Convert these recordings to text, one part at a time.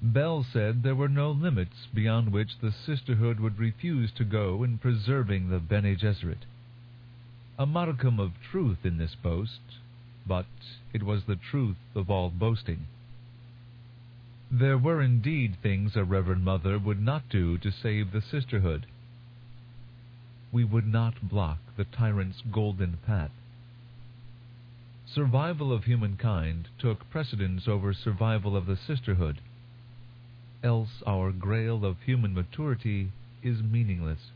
Bel said there were no limits beyond which the sisterhood would refuse to go in preserving the Bene Gesserit. A modicum of truth in this boast, but it was the truth of all boasting. There were indeed things a Reverend Mother would not do to save the sisterhood. We would not block the tyrant's golden path. Survival of humankind took precedence over survival of the sisterhood, else our grail of human maturity is meaningless.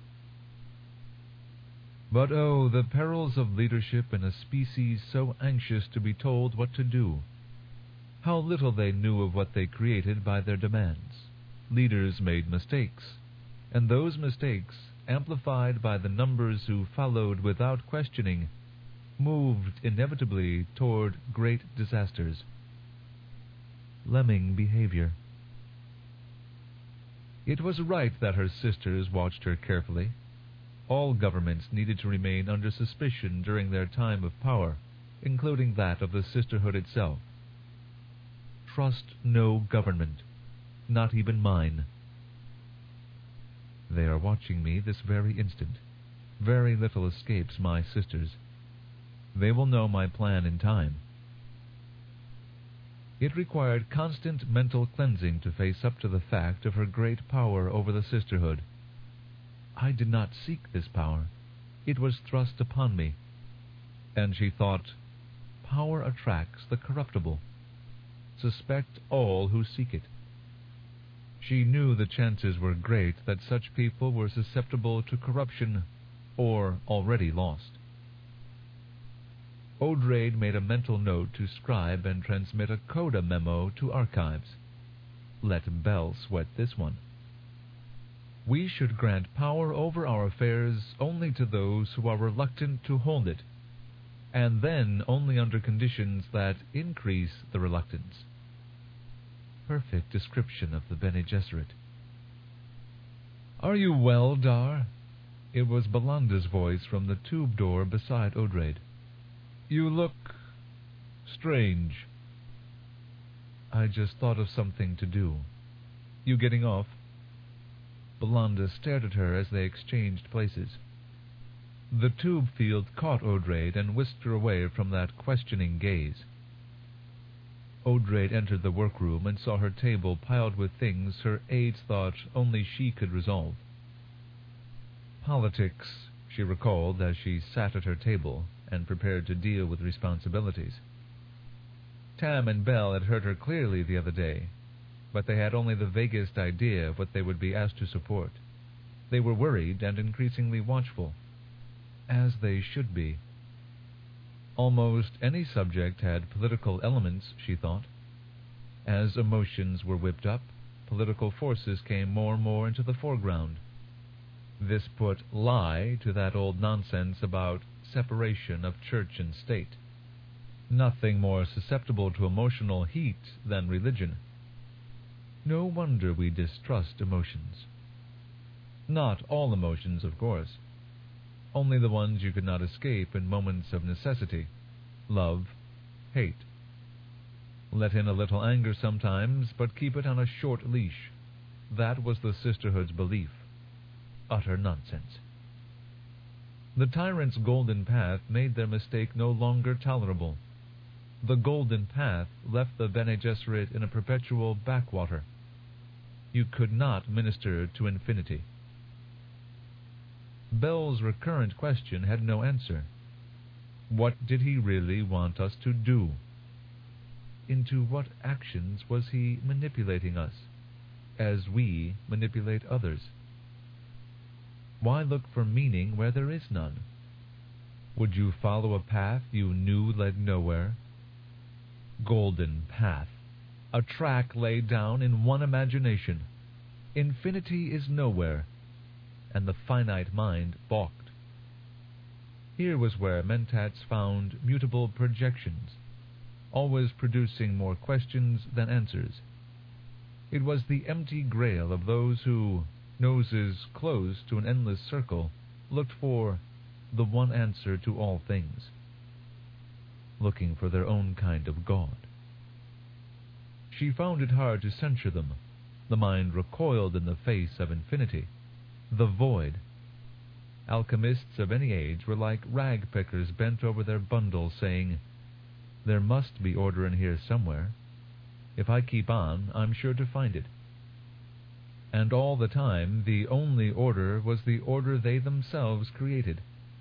But oh, the perils of leadership in a species so anxious to be told what to do. How little they knew of what they created by their demands. Leaders made mistakes, and those mistakes, amplified by the numbers who followed without questioning, moved inevitably toward great disasters. Lemming behavior. It was right that her sisters watched her carefully. All governments needed to remain under suspicion during their time of power, including that of the sisterhood itself. Trust no government, not even mine. They are watching me this very instant. Very little escapes my sisters. They will know my plan in time. It required constant mental cleansing to face up to the fact of her great power over the sisterhood. I did not seek this power. It was thrust upon me. And she thought, power attracts the corruptible. Suspect all who seek it. She knew the chances were great that such people were susceptible to corruption or already lost. Odraid made a mental note to scribe and transmit a coda memo to archives. Let Bel sweat this one. We should grant power over our affairs only to those who are reluctant to hold it, and then only under conditions that increase the reluctance. Perfect description of the Bene Gesserit. Are you well, Dar? It was Belanda's voice from the tube door beside Odraid. You look strange. I just thought of something to do. You getting off? Belanda stared at her as they exchanged places. The tube field caught Odraid and whisked her away from that questioning gaze. Odraid entered the workroom and saw her table piled with things her aides thought only she could resolve. Politics, she recalled as she sat at her table and prepared to deal with responsibilities. Tam and Bel had heard her clearly the other day, but they had only the vaguest idea of what they would be asked to support. They were worried and increasingly watchful, as they should be. Almost any subject had political elements, she thought. As emotions were whipped up, political forces came more and more into the foreground. This put lie to that old nonsense about separation of church and state. Nothing more susceptible to emotional heat than religion. No wonder we distrust emotions. Not all emotions, of course. Only the ones you could not escape in moments of necessity. Love, hate. Let in a little anger sometimes, but keep it on a short leash. That was the sisterhood's belief. Utter nonsense. The tyrant's golden path made their mistake no longer tolerable. The golden path left the Bene Gesserit in a perpetual backwater. You could not minister to infinity. Bel's recurrent question had no answer. What did he really want us to do? Into what actions was he manipulating us, as we manipulate others? Why look for meaning where there is none? Would you follow a path you knew led nowhere? Golden path, a track laid down in one imagination. Infinity is nowhere, and the finite mind balked. Here was where Mentats found mutable projections, always producing more questions than answers. It was the empty grail of those who, noses close to an endless circle, looked for the one answer to all things, looking for their own kind of God. She found it hard to censure them. The mind recoiled in the face of infinity, the void. Alchemists of any age were like rag-pickers bent over their bundles, saying, "There must be order in here somewhere. If I keep on, I'm sure to find it." And all the time, the only order was the order they themselves created.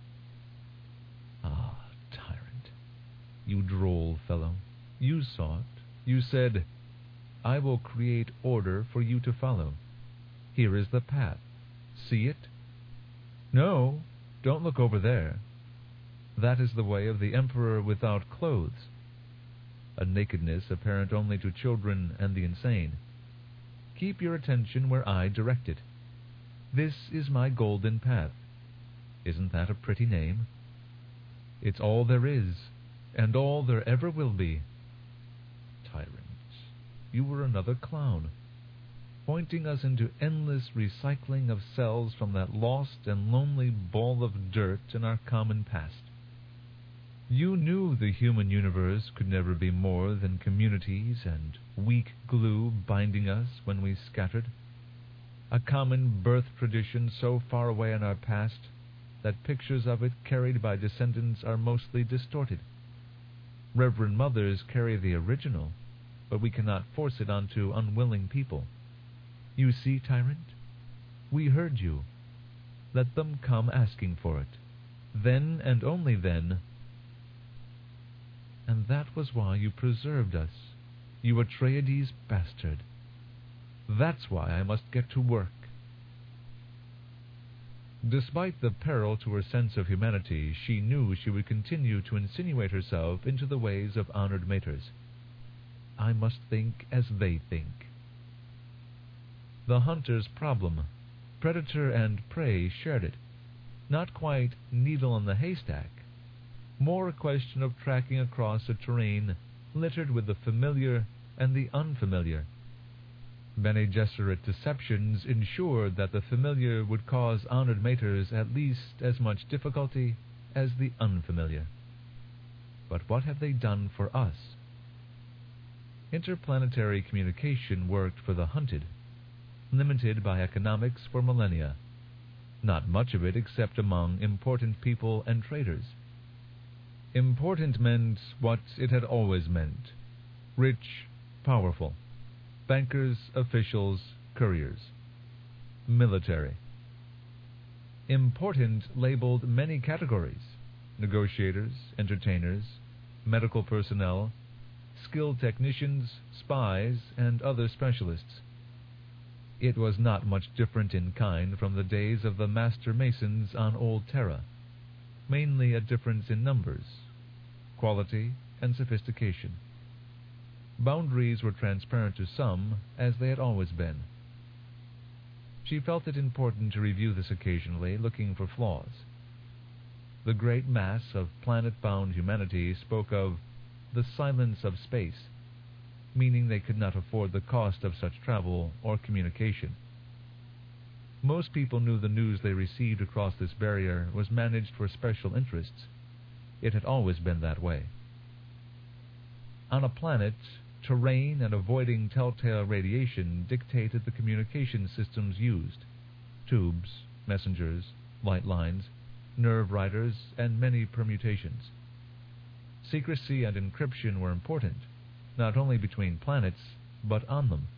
Ah, tyrant, you droll fellow, you saw it. You said, "I will create order for you to follow. Here is the path. See it? No, don't look over there. That is the way of the emperor without clothes, a nakedness apparent only to children and the insane. Keep your attention where I direct it. This is my golden path. Isn't that a pretty name? It's all there is, and all there ever will be." Tyrant, you were another clown, pointing us into endless recycling of cells from that lost and lonely ball of dirt in our common past. You knew the human universe could never be more than communities and weak glue binding us when we scattered, a common birth tradition so far away in our past that pictures of it carried by descendants are mostly distorted. Reverend mothers carry the original, but we cannot force it onto unwilling people. You see, tyrant, we heard you. Let them come asking for it. Then and only then. And that was why you preserved us, you Atreides bastard. That's why I must get to work. Despite the peril to her sense of humanity, she knew she would continue to insinuate herself into the ways of honored maters. I must think as they think. The hunter's problem. Predator and prey shared it. Not quite needle in the haystack. More a question of tracking across a terrain littered with the familiar and the unfamiliar. Bene Gesserit deceptions ensured that the familiar would cause honored maters at least as much difficulty as the unfamiliar. But what have they done for us? Interplanetary communication worked for the hunted, limited by economics for millennia. Not much of it except among important people and traders. Important meant what it had always meant: rich, powerful. Bankers, officials, couriers. Military. Important labeled many categories: negotiators, entertainers, medical personnel, skilled technicians, spies, and other specialists. It was not much different in kind from the days of the Master Masons on Old Terra, mainly a difference in numbers, quality, and sophistication. Boundaries were transparent to some, as they had always been. She felt it important to review this occasionally, looking for flaws. The great mass of planet-bound humanity spoke of the silence of space, meaning they could not afford the cost of such travel or communication. Most people knew the news they received across this barrier was managed for special interests. It had always been that way. On a planet, terrain and avoiding telltale radiation dictated the communication systems used: tubes, messengers, light lines, nerve riders, and many permutations. Secrecy and encryption were important, not only between planets, but on them.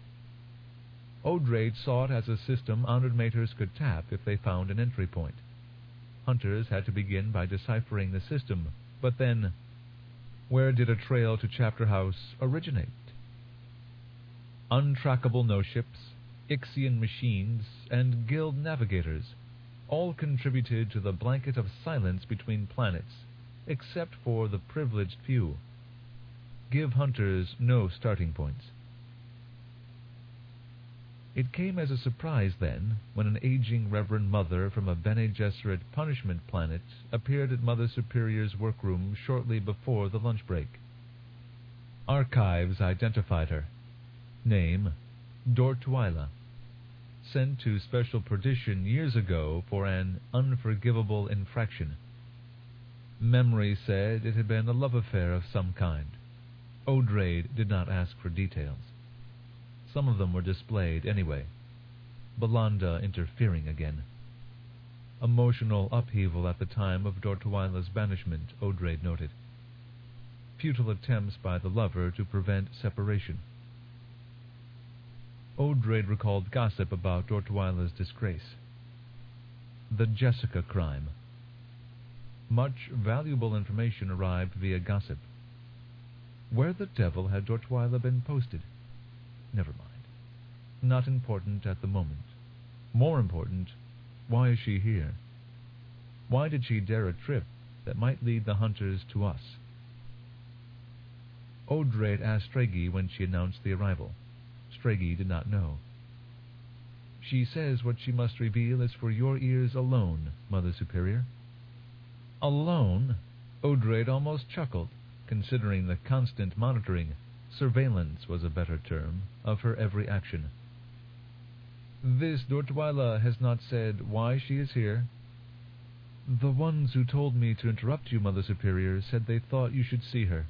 Odraid saw it as a system honored maters could tap if they found an entry point. Hunters had to begin by deciphering the system, but then, where did a trail to Chapter House originate? Untrackable no-ships, Ixian machines, and guild navigators all contributed to the blanket of silence between planets, except for the privileged few. Give hunters no starting points. It came as a surprise, then, when an aging Reverend Mother from a Bene Gesserit punishment planet appeared at Mother Superior's workroom shortly before the lunch break. Archives identified her. Name: Dortwyla. Sent to special perdition years ago for an unforgivable infraction. Memory said it had been a love affair of some kind. Odraid did not ask for details. some of them were displayed anyway. Belanda interfering again. Emotional upheaval at the time of Dortweiler's banishment, Odrade noted. Futile attempts by the lover to prevent separation. Odrade recalled gossip about Dortweiler's disgrace. The Jessica crime. Much valuable information arrived via gossip. Where the devil had Dortweiler been posted? Never mind. Not important at the moment. More important, why is she here? Why did she dare a trip that might lead the hunters to us? Odrade asked Stragi when she announced the arrival. Stragi did not know. She says what she must reveal is for your ears alone, Mother Superior. Alone? Odrade almost chuckled, considering the constant monitoring, surveillance was a better term, of her every action. This Dortweiler has not said why she is here? The ones who told me to interrupt you, Mother Superior, said they thought you should see her.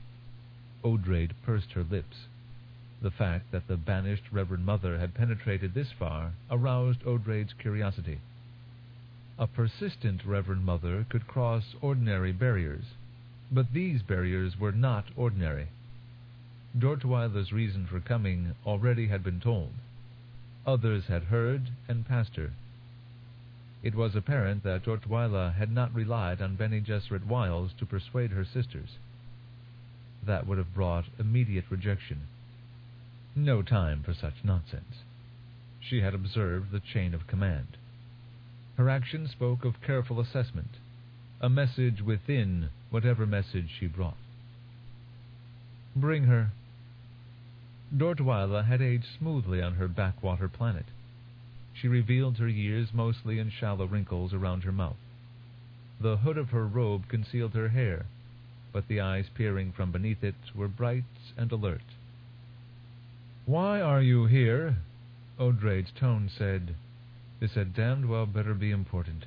Odrade pursed her lips. The fact that the banished Reverend Mother had penetrated this far aroused Odrade's curiosity. A persistent Reverend Mother could cross ordinary barriers, but these barriers were not ordinary. Dortweiler's reason for coming already had been told. Others had heard and passed her. It was apparent that Dortweiler had not relied on Bene Gesserit wiles to persuade her sisters. That would have brought immediate rejection. No time for such nonsense. She had observed the chain of command. Her action spoke of careful assessment, a message within whatever message she brought. Bring her. Dortweiler had aged smoothly on her backwater planet. She revealed her years mostly in shallow wrinkles around her mouth. The hood of her robe concealed her hair, but the eyes peering from beneath it were bright and alert. Why are you here? Odrade's tone said, this had damned well better be important.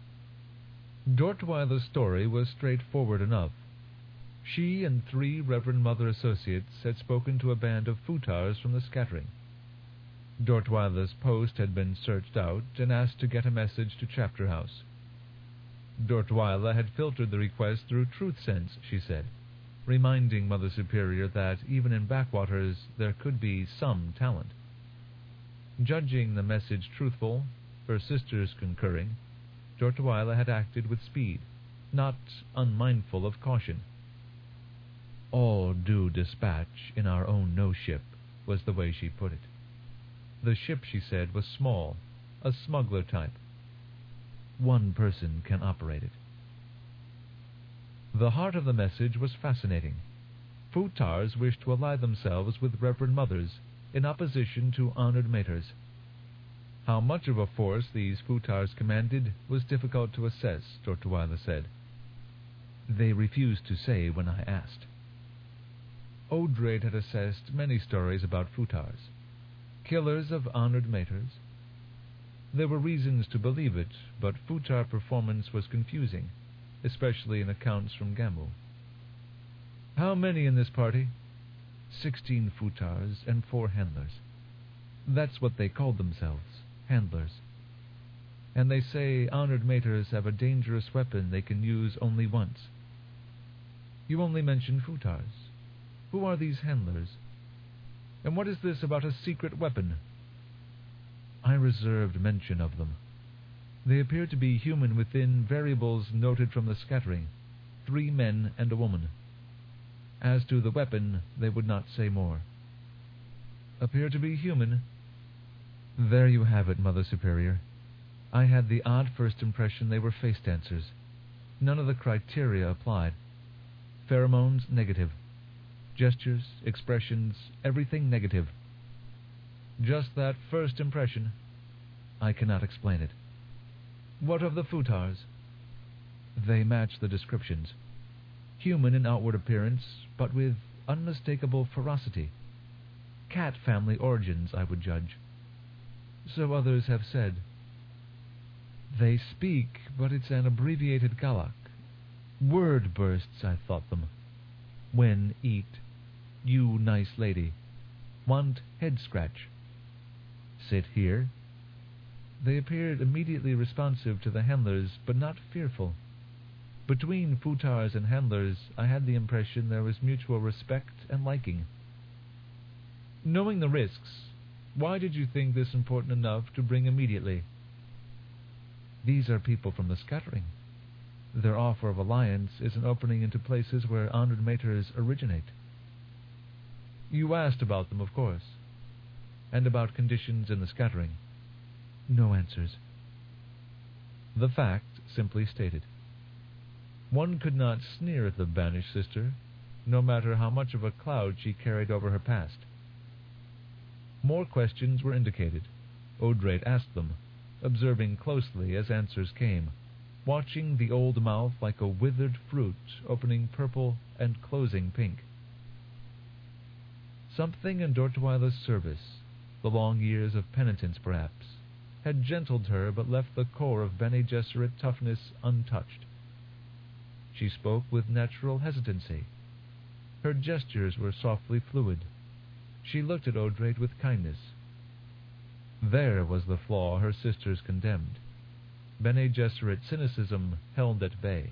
Dortweiler's story was straightforward enough. She and 3 Reverend Mother associates had spoken to a band of futars from the scattering. Dortweiler's post had been searched out and asked to get a message to Chapter House. Dortweiler had filtered the request through TruthSense, she said, reminding Mother Superior that even in backwaters there could be some talent. Judging the message truthful, her sisters concurring, Dortweiler had acted with speed, not unmindful of caution. All due dispatch in our own no-ship, was the way she put it. The ship, she said, was small, a smuggler type. One person can operate it. The heart of the message was fascinating. Futars wished to ally themselves with Reverend Mothers in opposition to honored maters. How much of a force these futars commanded was difficult to assess, Dortweiler said. They refused to say when I asked. Odrade had assessed many stories about futars, killers of honored maters. There were reasons to believe it, but futar performance was confusing, especially in accounts from Gamu. How many in this party? 16 futars and 4 handlers. That's what they called themselves, handlers. And they say honored maters have a dangerous weapon they can use only once. You only mentioned futars. Who are these handlers? And what is this about a secret weapon? I reserved mention of them. They appear to be human within variables noted from the scattering, 3 men and a woman. As to the weapon, they would not say more. Appear to be human? There you have it, Mother Superior. I had the odd first impression they were face dancers. None of the criteria applied. Pheromones, negative. Gestures, expressions, everything negative. Just that first impression. I cannot explain it. What of the futars? They match the descriptions. Human in outward appearance, but with unmistakable ferocity. Cat family origins, I would judge. So others have said. They speak, but it's an abbreviated Galak. Word bursts, I thought them. When, eat. You nice lady. Want head scratch. Sit here. They appeared immediately responsive to the handlers, but not fearful. Between futars and handlers, I had the impression there was mutual respect and liking. Knowing the risks, why did you think this important enough to bring immediately? These are people from the scattering. Their offer of alliance is an opening into places where honored maters originate. You asked about them, of course, and about conditions in the scattering. No answers. The fact simply stated. One could not sneer at the banished sister, no matter how much of a cloud she carried over her past. More questions were indicated. Odrade asked them, observing closely as answers came, watching the old mouth like a withered fruit opening purple and closing pink. Something in Dortweiler's service, the long years of penitence perhaps, had gentled her but left the core of Bene Gesserit toughness untouched. She spoke with natural hesitancy. Her gestures were softly fluid. She looked at Odrade with kindness. There was the flaw her sisters condemned. Bene Gesserit cynicism held at bay.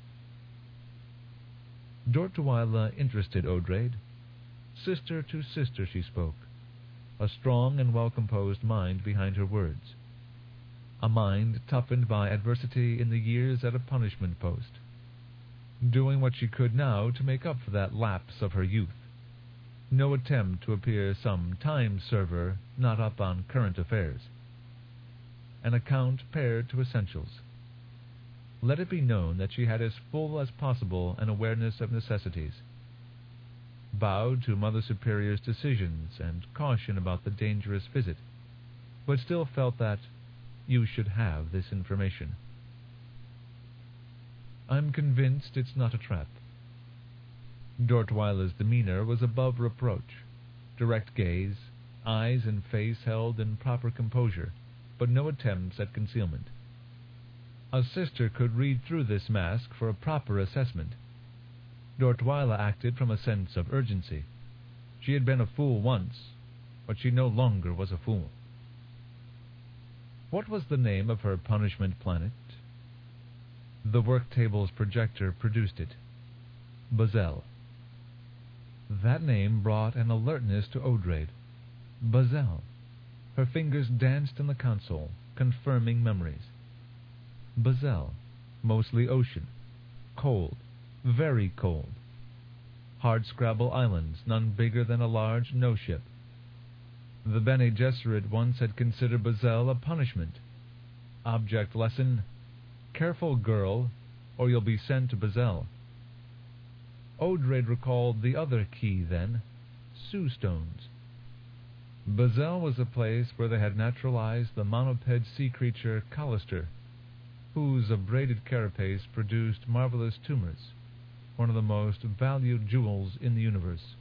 Dortweila interested Odrade. Sister to sister she spoke, a strong and well-composed mind behind her words, a mind toughened by adversity in the years at a punishment post, doing what she could now to make up for that lapse of her youth. No attempt to appear some time server not up on current affairs. An account pared to essentials. Let it be known that she had as full as possible an awareness of necessities. Bowed to Mother Superior's decisions and caution about the dangerous visit, but still felt that you should have this information. I'm convinced it's not a trap. Dortweiler's demeanor was above reproach. Direct gaze, eyes and face held in proper composure, but no attempts at concealment. A sister could read through this mask for a proper assessment. Dortweiler acted from a sense of urgency. She had been a fool once, but she no longer was a fool. What was the name of her punishment planet? The work table's projector produced it. Bazel. That name brought an alertness to Odrade. Bazel. Her fingers danced in the console, confirming memories. Bazel, mostly ocean, cold, very cold. Hardscrabble Islands, none bigger than a large no-ship. The Bene Gesserit once had considered Bazel a punishment. Object lesson: careful, girl, or you'll be sent to Bazel. Odrade recalled the other key then, Sioux Stones. Bazel was a place where they had naturalized the monoped sea creature Callister, whose abraded carapace produced marvelous tumors, one of the most valued jewels in the universe.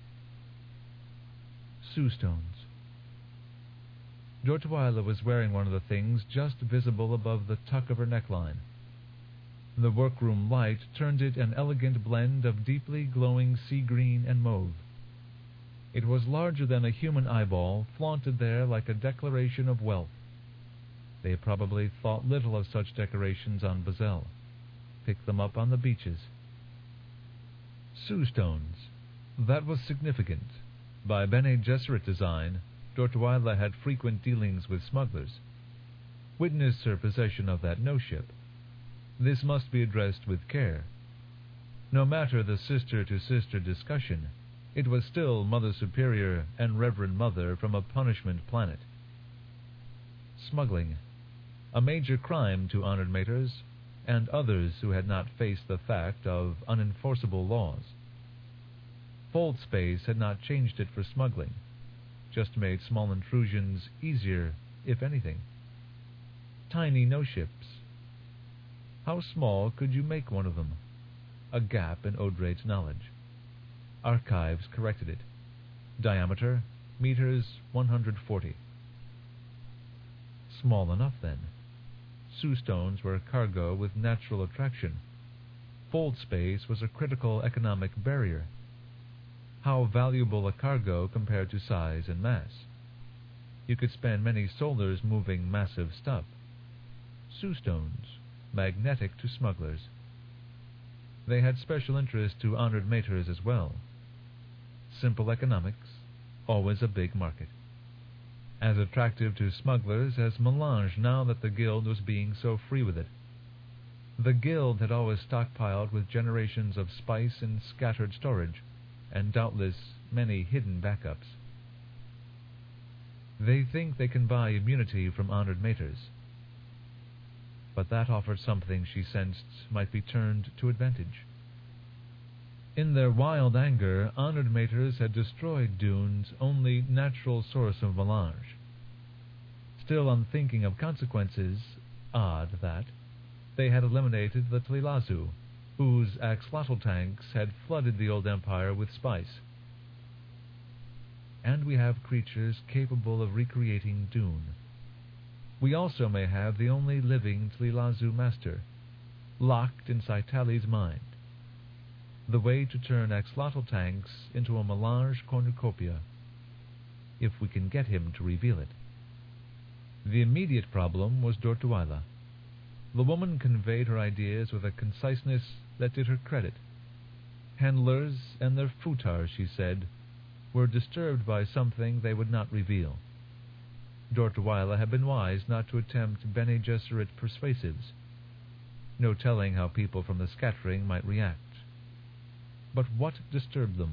Sioux Stones. Dortweiler was wearing one of the things just visible above the tuck of her neckline. The workroom light turned it an elegant blend of deeply glowing sea green and mauve. It was larger than a human eyeball, flaunted there like a declaration of wealth. They probably thought little of such decorations on Bazel. Picked them up on the beaches. Sioux Stones. That was significant. By Bene Gesserit design, Dortweiler had frequent dealings with smugglers. Witness her possession of that no-ship. This must be addressed with care. No matter the sister-to-sister discussion, it was still Mother Superior and Reverend Mother from a punishment planet. Smuggling. A major crime to honored maters, and others who had not faced the fact of unenforceable laws. Fold space had not changed it for smuggling, just made small intrusions easier, if anything. Tiny no-ships. How small could you make one of them? A gap in Odrade's knowledge. Archives corrected it. Diameter, meters 140. Small enough, then. Sioux Stones were cargo with natural attraction. Fold space was a critical economic barrier. how valuable a cargo compared to size and mass. You could spend many solars moving massive stuff. Sioux stones, magnetic to smugglers. They had special interest to honored maters as well. Simple economics, always a big market. As attractive to smugglers as melange now that the guild was being so free with it. The guild had always stockpiled with generations of spice in scattered storage, and doubtless many hidden backups. They think they can buy immunity from honored maters, but that offered something she sensed might be turned to advantage. In their wild anger, honored maters had destroyed Dune's only natural source of melange. Still unthinking of consequences, odd that, they had eliminated the Tlilazu, whose axolotl tanks had flooded the old empire with spice. And we have creatures capable of recreating Dune. We also may have the only living Tlilazu master, locked inside Tali's mind. The way to turn axolotl tanks into a melange cornucopia, if we can get him to reveal it. The immediate problem was Dortuila. The woman conveyed her ideas with a conciseness that did her credit. Handlers and their futars, she said, were disturbed by something they would not reveal. Dortuila had been wise not to attempt Bene Gesserit persuasives. No telling how people from the scattering might react. But what disturbed them?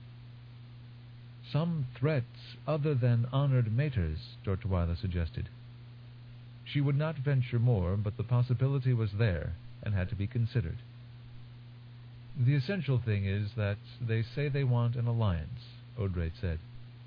Some threats other than honored maters, Dortuila suggested. She would not venture more, but the possibility was there and had to be considered. The essential thing is that they say they want an alliance, Odrate said.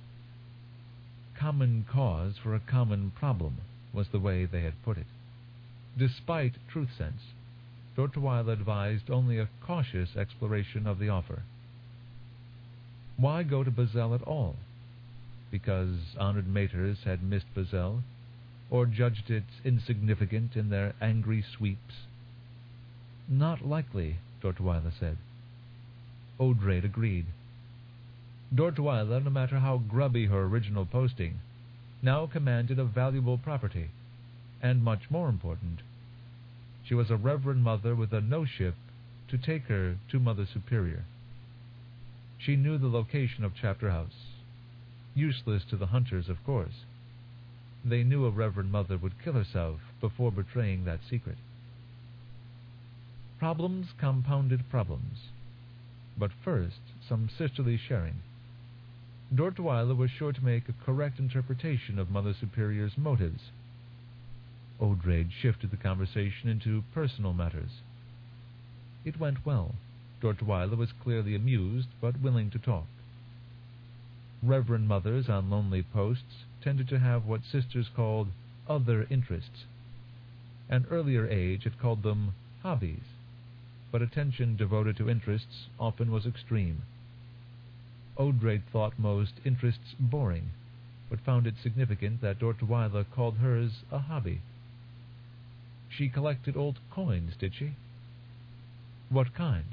Common cause for a common problem was the way they had put it. Despite truth sense, Dortuila advised only a cautious exploration of the offer. Why go to Bazel at all? Because honored maters had missed Bazel, or judged it insignificant in their angry sweeps? Not likely, Dortuila said. Odrate agreed. Dortuila, no matter how grubby her original posting, now commanded a valuable property, and much more important, she was a reverend mother with a no-ship to take her to Mother Superior. She knew the location of Chapter House. Useless to the hunters, of course. They knew a reverend mother would kill herself before betraying that secret. Problems compounded problems. But first, some sisterly sharing. Dortuila was sure to make a correct interpretation of Mother Superior's motives. Odrade shifted the conversation into personal matters. It went well. Dortuila was clearly amused, but willing to talk. Reverend mothers on lonely posts tended to have what sisters called other interests. An earlier age had called them hobbies, but attention devoted to interests often was extreme. Odrade thought most interests boring, but found it significant that Dortuila called hers a hobby. She collected old coins, did she? What kind?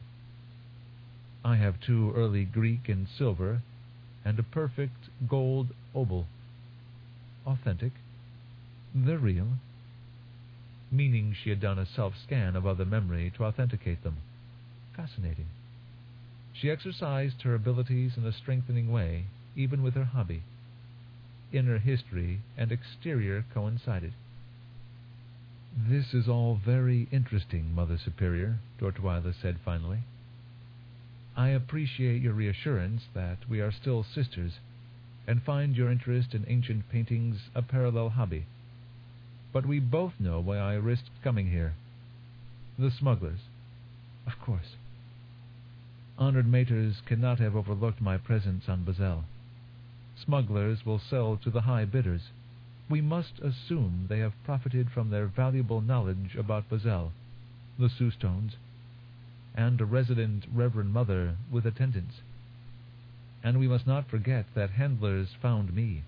I have 2 early Greek in silver, and a perfect gold obol. Authentic? They're real. Meaning she had done a self-scan of other memory to authenticate them. Fascinating. She exercised her abilities in a strengthening way, even with her hobby. Inner history and exterior coincided. This is all very interesting, Mother Superior, Dortuila said finally. I appreciate your reassurance that we are still sisters, and find your interest in ancient paintings a parallel hobby. But we both know why I risked coming here. The smugglers. Of course. Honored maters cannot have overlooked my presence on Bazel. Smugglers will sell to the high bidders. We must assume they have profited from their valuable knowledge about Bazel, the Sioux stones, and a resident reverend mother with attendants. And we must not forget that handlers found me.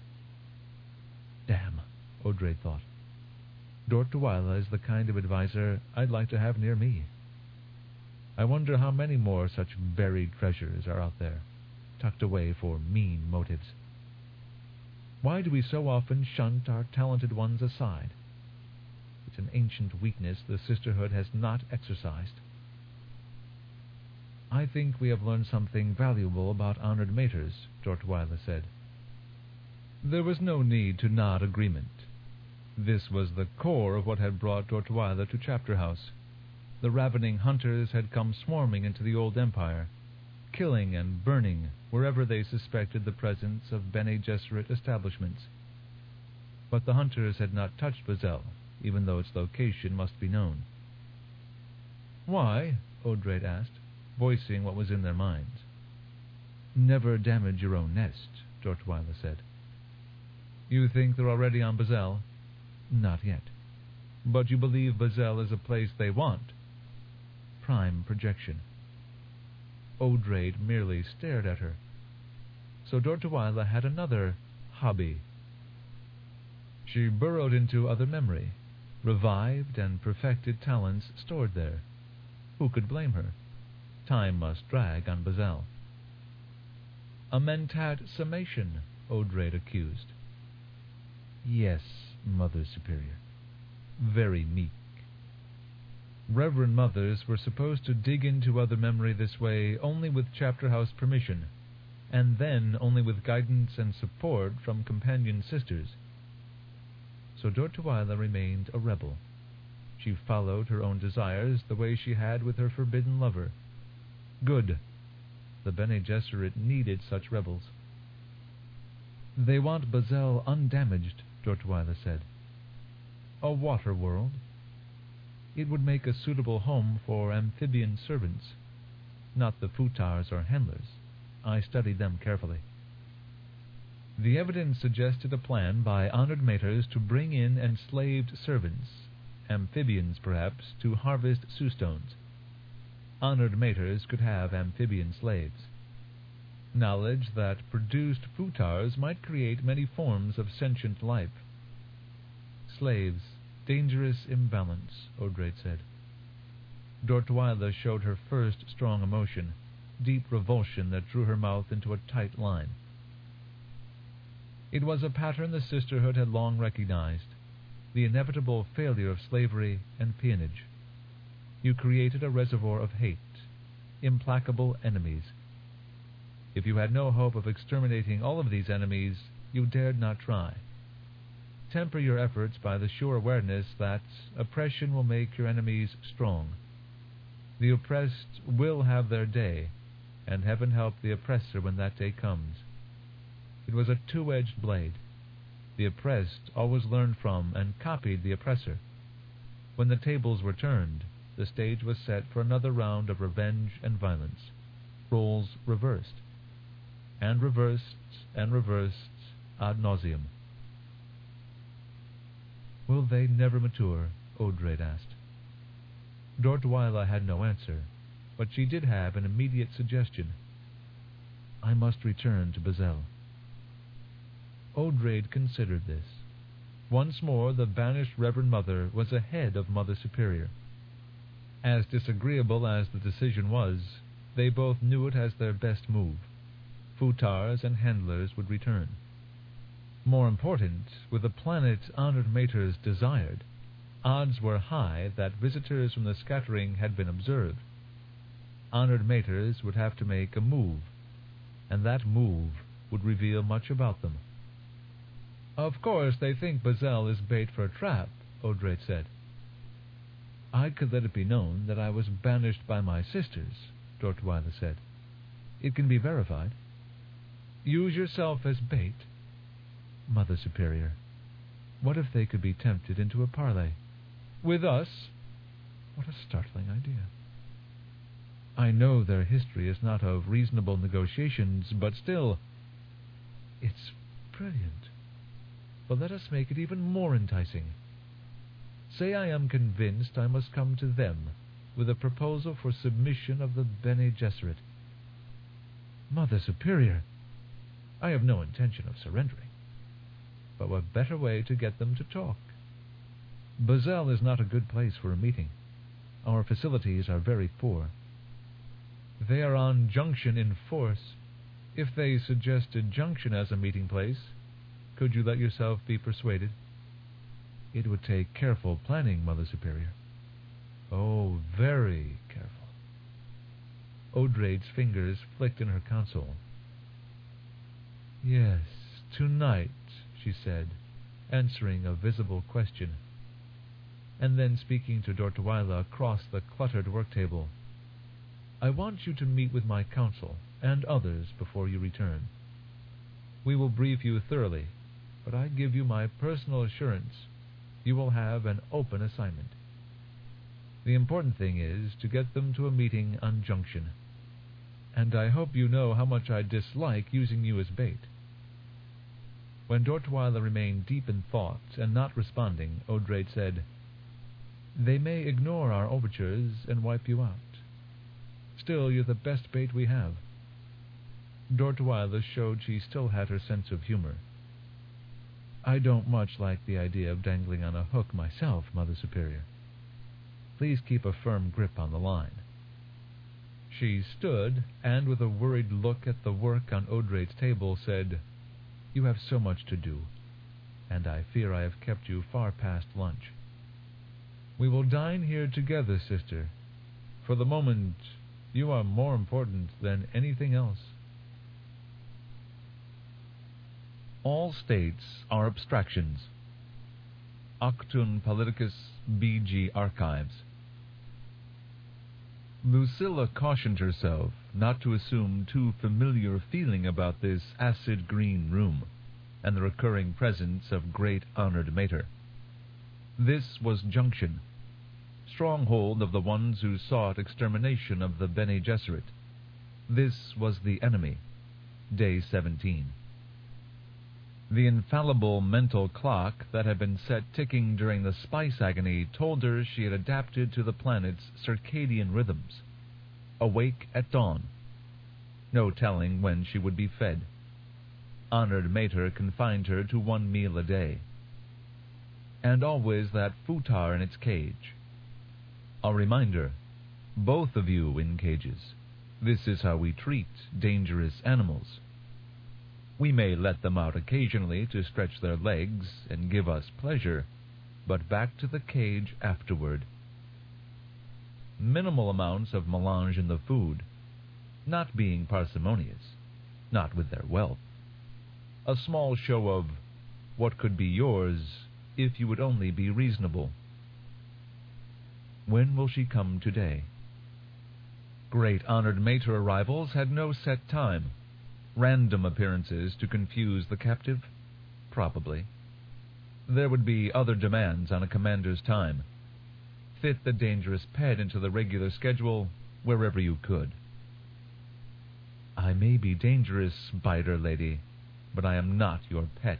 Damn, Odrade thought. Dortuila is the kind of advisor I'd like to have near me. I wonder how many more such buried treasures are out there. tucked away for mean motives. Why do we so often shunt our talented ones aside? It's an ancient weakness the sisterhood has not exercised. I think we have learned something valuable about honored maters, Dortwyla said. There was no need to nod agreement. This was the core of what had brought Dortwyla to Chapter House. The ravening hunters had come swarming into the old empire, killing and burning wherever they suspected the presence of Bene Gesserit establishments. But the hunters had not touched Bazel, even though its location must be known. Why? Odrade asked, voicing what was in their minds. Never damage your own nest, Dortwyla said. You think they're already on Bazel? Not yet. But you believe Bazel is a place they want? Prime projection. Odrade merely stared at her. So Dortwyla had another hobby. She burrowed into other memory, revived and perfected talents stored there. Who could blame her? Time must drag on Bazel. A mentat summation, Odrade accused. Yes, Mother Superior. Very meek. Reverend Mothers were supposed to dig into other memory this way only with Chapter House permission, and then only with guidance and support from companion sisters. So Dortwyla remained a rebel. She followed her own desires the way she had with her forbidden lover. Good. The Bene Gesserit needed such rebels. They want Bazel undamaged, Dortwyla said. A water world. It would make a suitable home for amphibian servants, not the futars or handlers. I studied them carefully. The evidence suggested a plan by honored maters to bring in enslaved servants, amphibians perhaps, to harvest sewstones. Honored maters could have amphibian slaves. Knowledge that produced futars might create many forms of sentient life. Slaves, dangerous imbalance, Odrade said. Dortwyla showed her first strong emotion, deep revulsion that drew her mouth into a tight line. It was a pattern the sisterhood had long recognized, the inevitable failure of slavery and peonage. You created a reservoir of hate, implacable enemies. If you had no hope of exterminating all of these enemies, you dared not try. Temper your efforts by the sure awareness that oppression will make your enemies strong. The oppressed will have their day, and heaven help the oppressor when that day comes. It was a two-edged blade. The oppressed always learned from and copied the oppressor. When the tables were turned, the stage was set for another round of revenge and violence. Roles reversed. And reversed, and reversed, ad nauseum. Will they never mature? Odrade asked. Dortwyla had no answer, but she did have an immediate suggestion. I must return to Bazel. Odrade considered this. Once more the banished Reverend Mother was ahead of Mother Superior. As disagreeable as the decision was, they both knew it as their best move. Futars and handlers would return. More important, with the planet honored maters desired, odds were high that visitors from the scattering had been observed. Honored maters would have to make a move, and that move would reveal much about them. Of course they think Bazel is bait for a trap, Odrade said. I could let it be known that I was banished by my sisters, Dortwyla said. It can be verified. Use yourself as bait. Mother Superior, what if they could be tempted into a parley? With us? What a startling idea. I know their history is not of reasonable negotiations, but still, it's brilliant. But let us make it even more enticing. Say I am convinced I must come to them with a proposal for submission of the Bene Gesserit. Mother Superior, I have no intention of surrendering. But what better way to get them to talk? Bazel is not a good place for a meeting. Our facilities are very poor. They are on junction in force. If they suggested Junction as a meeting place, could you let yourself be persuaded? It would take careful planning, Mother Superior. Oh, very careful. Odrade's fingers flicked in her console. Yes, tonight, she said, answering a visible question, and then speaking to Dortawila across the cluttered work table. I want you to meet with my council and others before you return. We will brief you thoroughly, but I give you my personal assurance you will have an open assignment. The important thing is to get them to a meeting on Junction, and I hope you know how much I dislike using you as bait. When Dortawila remained deep in thought and not responding, Odrade said, They may ignore our overtures and wipe you out. Still, you're the best bait we have. Dortawila showed she still had her sense of humor. I don't much like the idea of dangling on a hook myself, Mother Superior. Please keep a firm grip on the line. She stood, and with a worried look at the work on Odrade's table, said, You have so much to do, and I fear I have kept you far past lunch. We will dine here together, sister. For the moment, you are more important than anything else. All states are abstractions. Octun Politicus B.G. Archives. Lucilla cautioned herself not to assume too familiar a feeling about this acid-green room and the recurring presence of great honored mater. This was Junction, stronghold of the ones who sought extermination of the Bene Gesserit. This was the enemy, Day 17. The infallible mental clock that had been set ticking during the spice agony told her she had adapted to the planet's circadian rhythms. Awake at dawn. No telling when she would be fed. Honored mater confined her to one meal a day. And always that futar in its cage. A reminder, both of you in cages. This is how we treat dangerous animals. We may let them out occasionally to stretch their legs and give us pleasure, but back to the cage afterward. Minimal amounts of melange in the food, not being parsimonious, not with their wealth. A small show of what could be yours if you would only be reasonable. When will she come today? Great honored mater arrivals had no set time. Random appearances to confuse the captive? Probably. There would be other demands on a commander's time. Fit the dangerous pet into the regular schedule wherever you could. I may be dangerous, biter lady, but I am not your pet.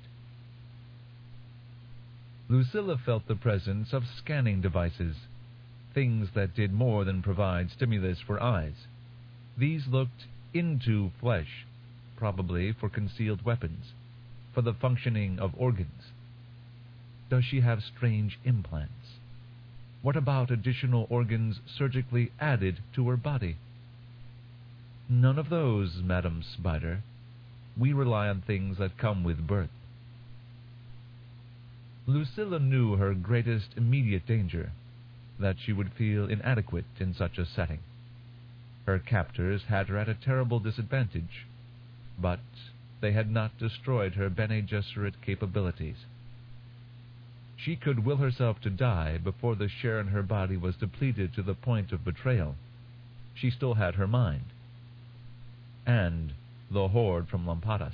Lucilla felt the presence of scanning devices, things that did more than provide stimulus for eyes. These looked into flesh, probably for concealed weapons, for the functioning of organs. Does she have strange implants? What about additional organs surgically added to her body? None of those, Madam Spider. We rely on things that come with birth. Lucilla knew her greatest immediate danger, that she would feel inadequate in such a setting. Her captors had her at a terrible disadvantage, but they had not destroyed her Bene Gesserit capabilities. She could will herself to die before the share in her body was depleted to the point of betrayal. She still had her mind. And the horde from Lampadas.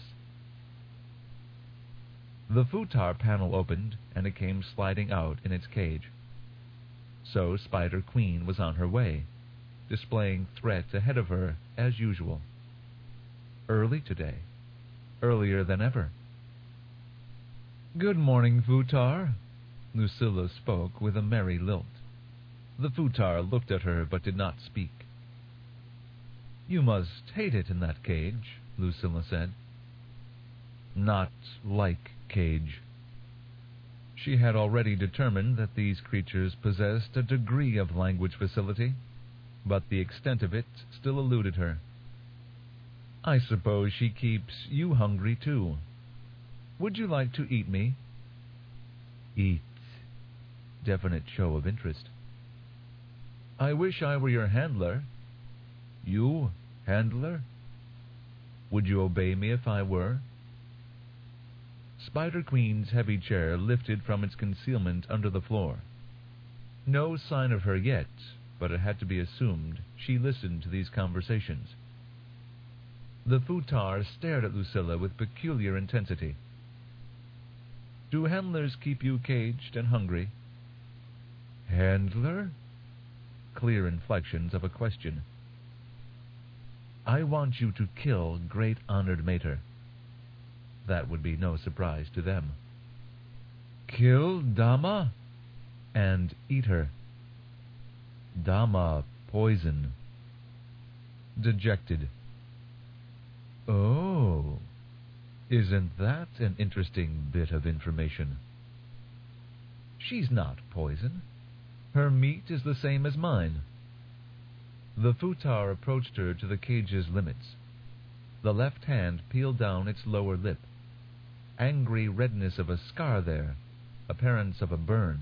The futar panel opened, and it came sliding out in its cage. So Spider Queen was on her way, displaying threat ahead of her as usual. Early today. Earlier than ever. Good morning, futar. Lucilla spoke with a merry lilt. The futar looked at her but did not speak. You must hate it in that cage, Lucilla said. Not like cage. She had already determined that these creatures possessed a degree of language facility, but the extent of it still eluded her. I suppose she keeps you hungry, too. Would you like to eat me? Eat. Definite show of interest. I wish I were your handler. You, handler? Would you obey me if I were? Spider Queen's heavy chair lifted from its concealment under the floor. No sign of her yet, but it had to be assumed she listened to these conversations. The futar stared at Lucilla with peculiar intensity. Do handlers keep you caged and hungry? Handler? Clear inflections of a question. I want you to kill Great Honored Mater. That would be no surprise to them. Kill Dama? And eat her. Dama poison. Dejected. Oh, isn't that an interesting bit of information? She's not poison. Her meat is the same as mine. The futar approached her to the cage's limits. The left hand peeled down its lower lip. Angry redness of a scar there, appearance of a burn.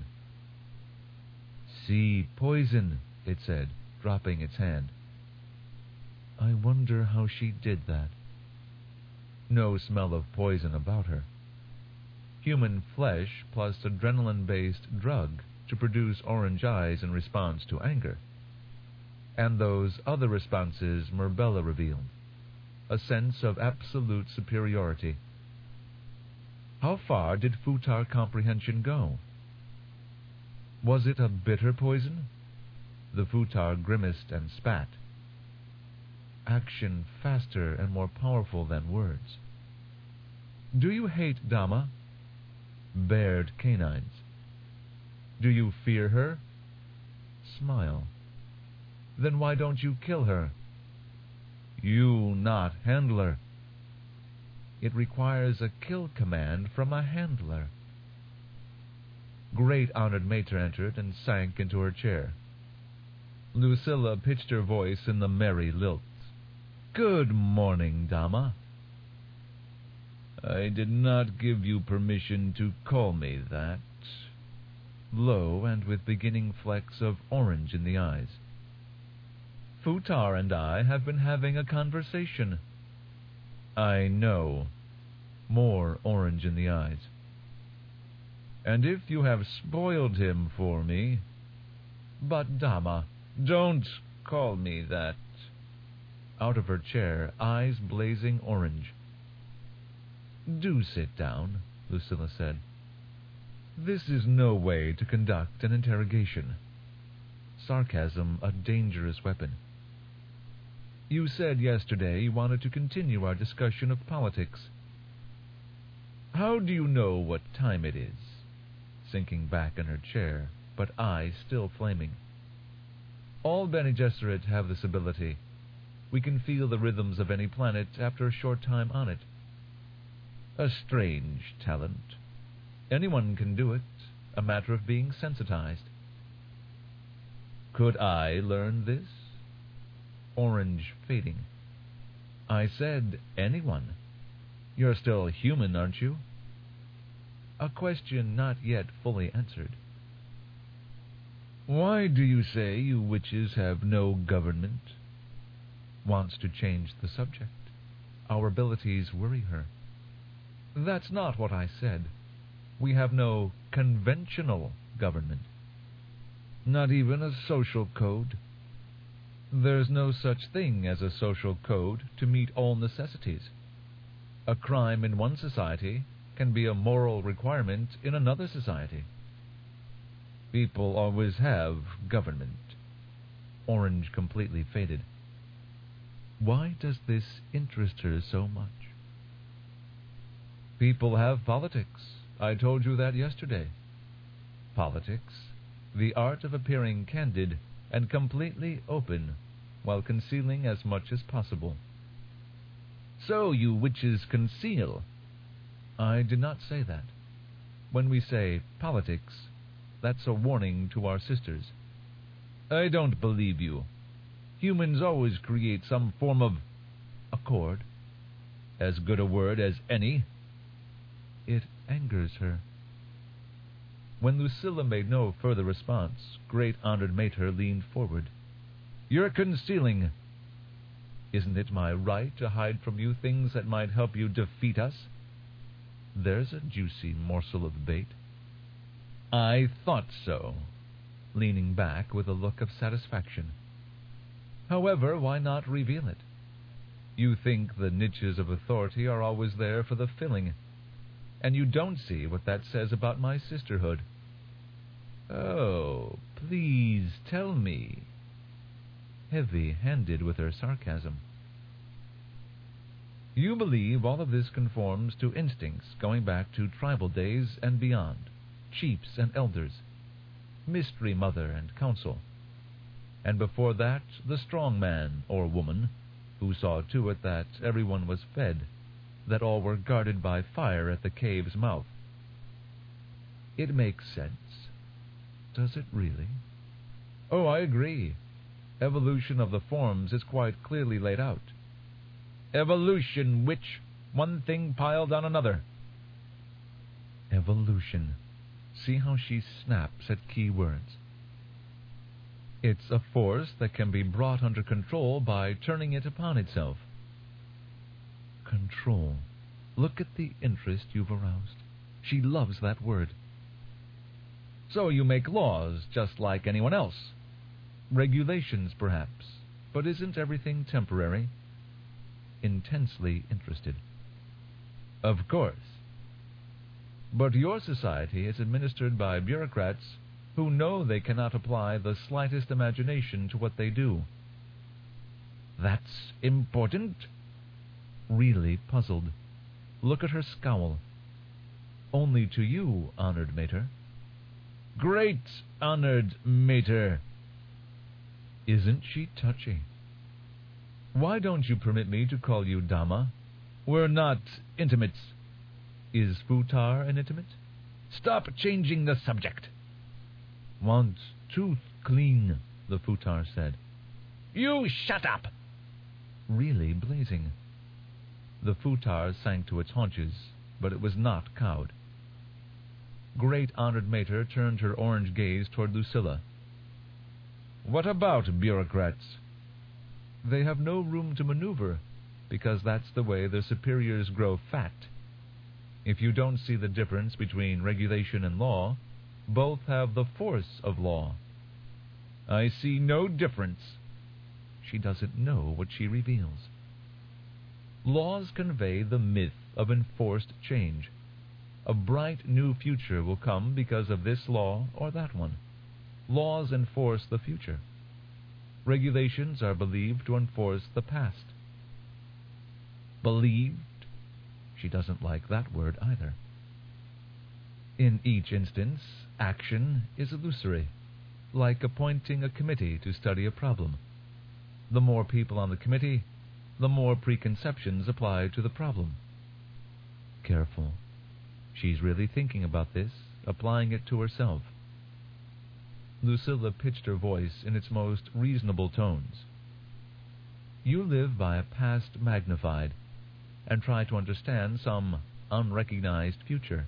See, poison, it said, dropping its hand. I wonder how she did that. No smell of poison about her. Human flesh plus adrenaline-based drug to produce orange eyes in response to anger. And those other responses Murbella revealed. A sense of absolute superiority. How far did futar comprehension go? Was it a bitter poison? The futar grimaced and spat. Action faster and more powerful than words. Do you hate Dama? Bared canines. Do you fear her? Smile. Then why don't you kill her? You not handler. It requires a kill command from a handler. Great Honored Mater entered and sank into her chair. Lucilla pitched her voice in the merry lilts. Good morning, Dama. I did not give you permission to call me that. Low and with beginning flecks of orange in the eyes. Futar and I have been having a conversation. I know. More orange in the eyes. And if you have spoiled him for me... But, Dama, don't call me that. Out of her chair, eyes blazing orange. Do sit down, Lucilla said. This is no way to conduct an interrogation. Sarcasm, a dangerous weapon. You said yesterday you wanted to continue our discussion of politics. How do you know what time it is? Sinking back in her chair, but eyes still flaming. All Bene Gesserit have this ability. We can feel the rhythms of any planet after a short time on it. A strange talent. Anyone can do it, a matter of being sensitized. Could I learn this? Orange fading. I said anyone. You're still human, aren't you? A question not yet fully answered. Why do you say you witches have no government? Wants to change the subject. Our abilities worry her. That's not what I said. We have no conventional government. Not even a social code. There's no such thing as a social code to meet all necessities. A crime in one society can be a moral requirement in another society. People always have government. Orange completely faded. Why does this interest her so much? People have politics. I told you that yesterday. Politics, the art of appearing candid and completely open while concealing as much as possible. So you witches conceal. I did not say that. When we say politics, that's a warning to our sisters. I don't believe you. Humans always create some form of accord, As good a word as any. It angers her. When Lucilla made no further response, Great Honored Mater leaned forward. You're concealing. Isn't it my right to hide from you things that might help you defeat us? There's a juicy morsel of bait. I thought so, leaning back with a look of satisfaction. However, why not reveal it? You think the niches of authority are always there for the filling, and you don't see what that says about my sisterhood. Oh, please tell me. Heavy-handed with her sarcasm. You believe all of this conforms to instincts going back to tribal days and beyond, chiefs and elders, mystery mother and council, and before that the strong man or woman who saw to it that everyone was fed, that all were guarded by fire at the cave's mouth. It makes sense. Does it really? Oh, I agree. Evolution of the forms is quite clearly laid out. Evolution, witch. One thing piled on another. Evolution. See how she snaps at key words. It's a force that can be brought under control by turning it upon itself. Control. Look at the interest you've aroused. She loves that word. So you make laws just like anyone else. Regulations, perhaps. But isn't everything temporary? Intensely interested. Of course. But your society is administered by bureaucrats who know they cannot apply the slightest imagination to what they do. That's important? Really puzzled. Look at her scowl. Only to you, Honored Mater. Great Honored Mater. Isn't she touchy? Why don't you permit me to call you Dama? We're not intimates. Is Futar an intimate? Stop changing the subject. Want tooth clean, the Futar said. You shut up! Really blazing. The Futar sank to its haunches, but it was not cowed. Great Honored Mater turned her orange gaze toward Lucilla. What about bureaucrats? They have no room to maneuver, because that's the way their superiors grow fat. If you don't see the difference between regulation and law, both have the force of law. I see no difference. She doesn't know what she reveals. Laws convey the myth of enforced change. A bright new future will come because of this law or that one. Laws enforce the future. Regulations are believed to enforce the past. Believed? She doesn't like that word either. In each instance, action is illusory, like appointing a committee to study a problem. The more people on the committee, the more preconceptions apply to the problem. Careful. She's really thinking about this, applying it to herself. Lucilla pitched her voice in its most reasonable tones. You live by a past magnified, and try to understand some unrecognized future.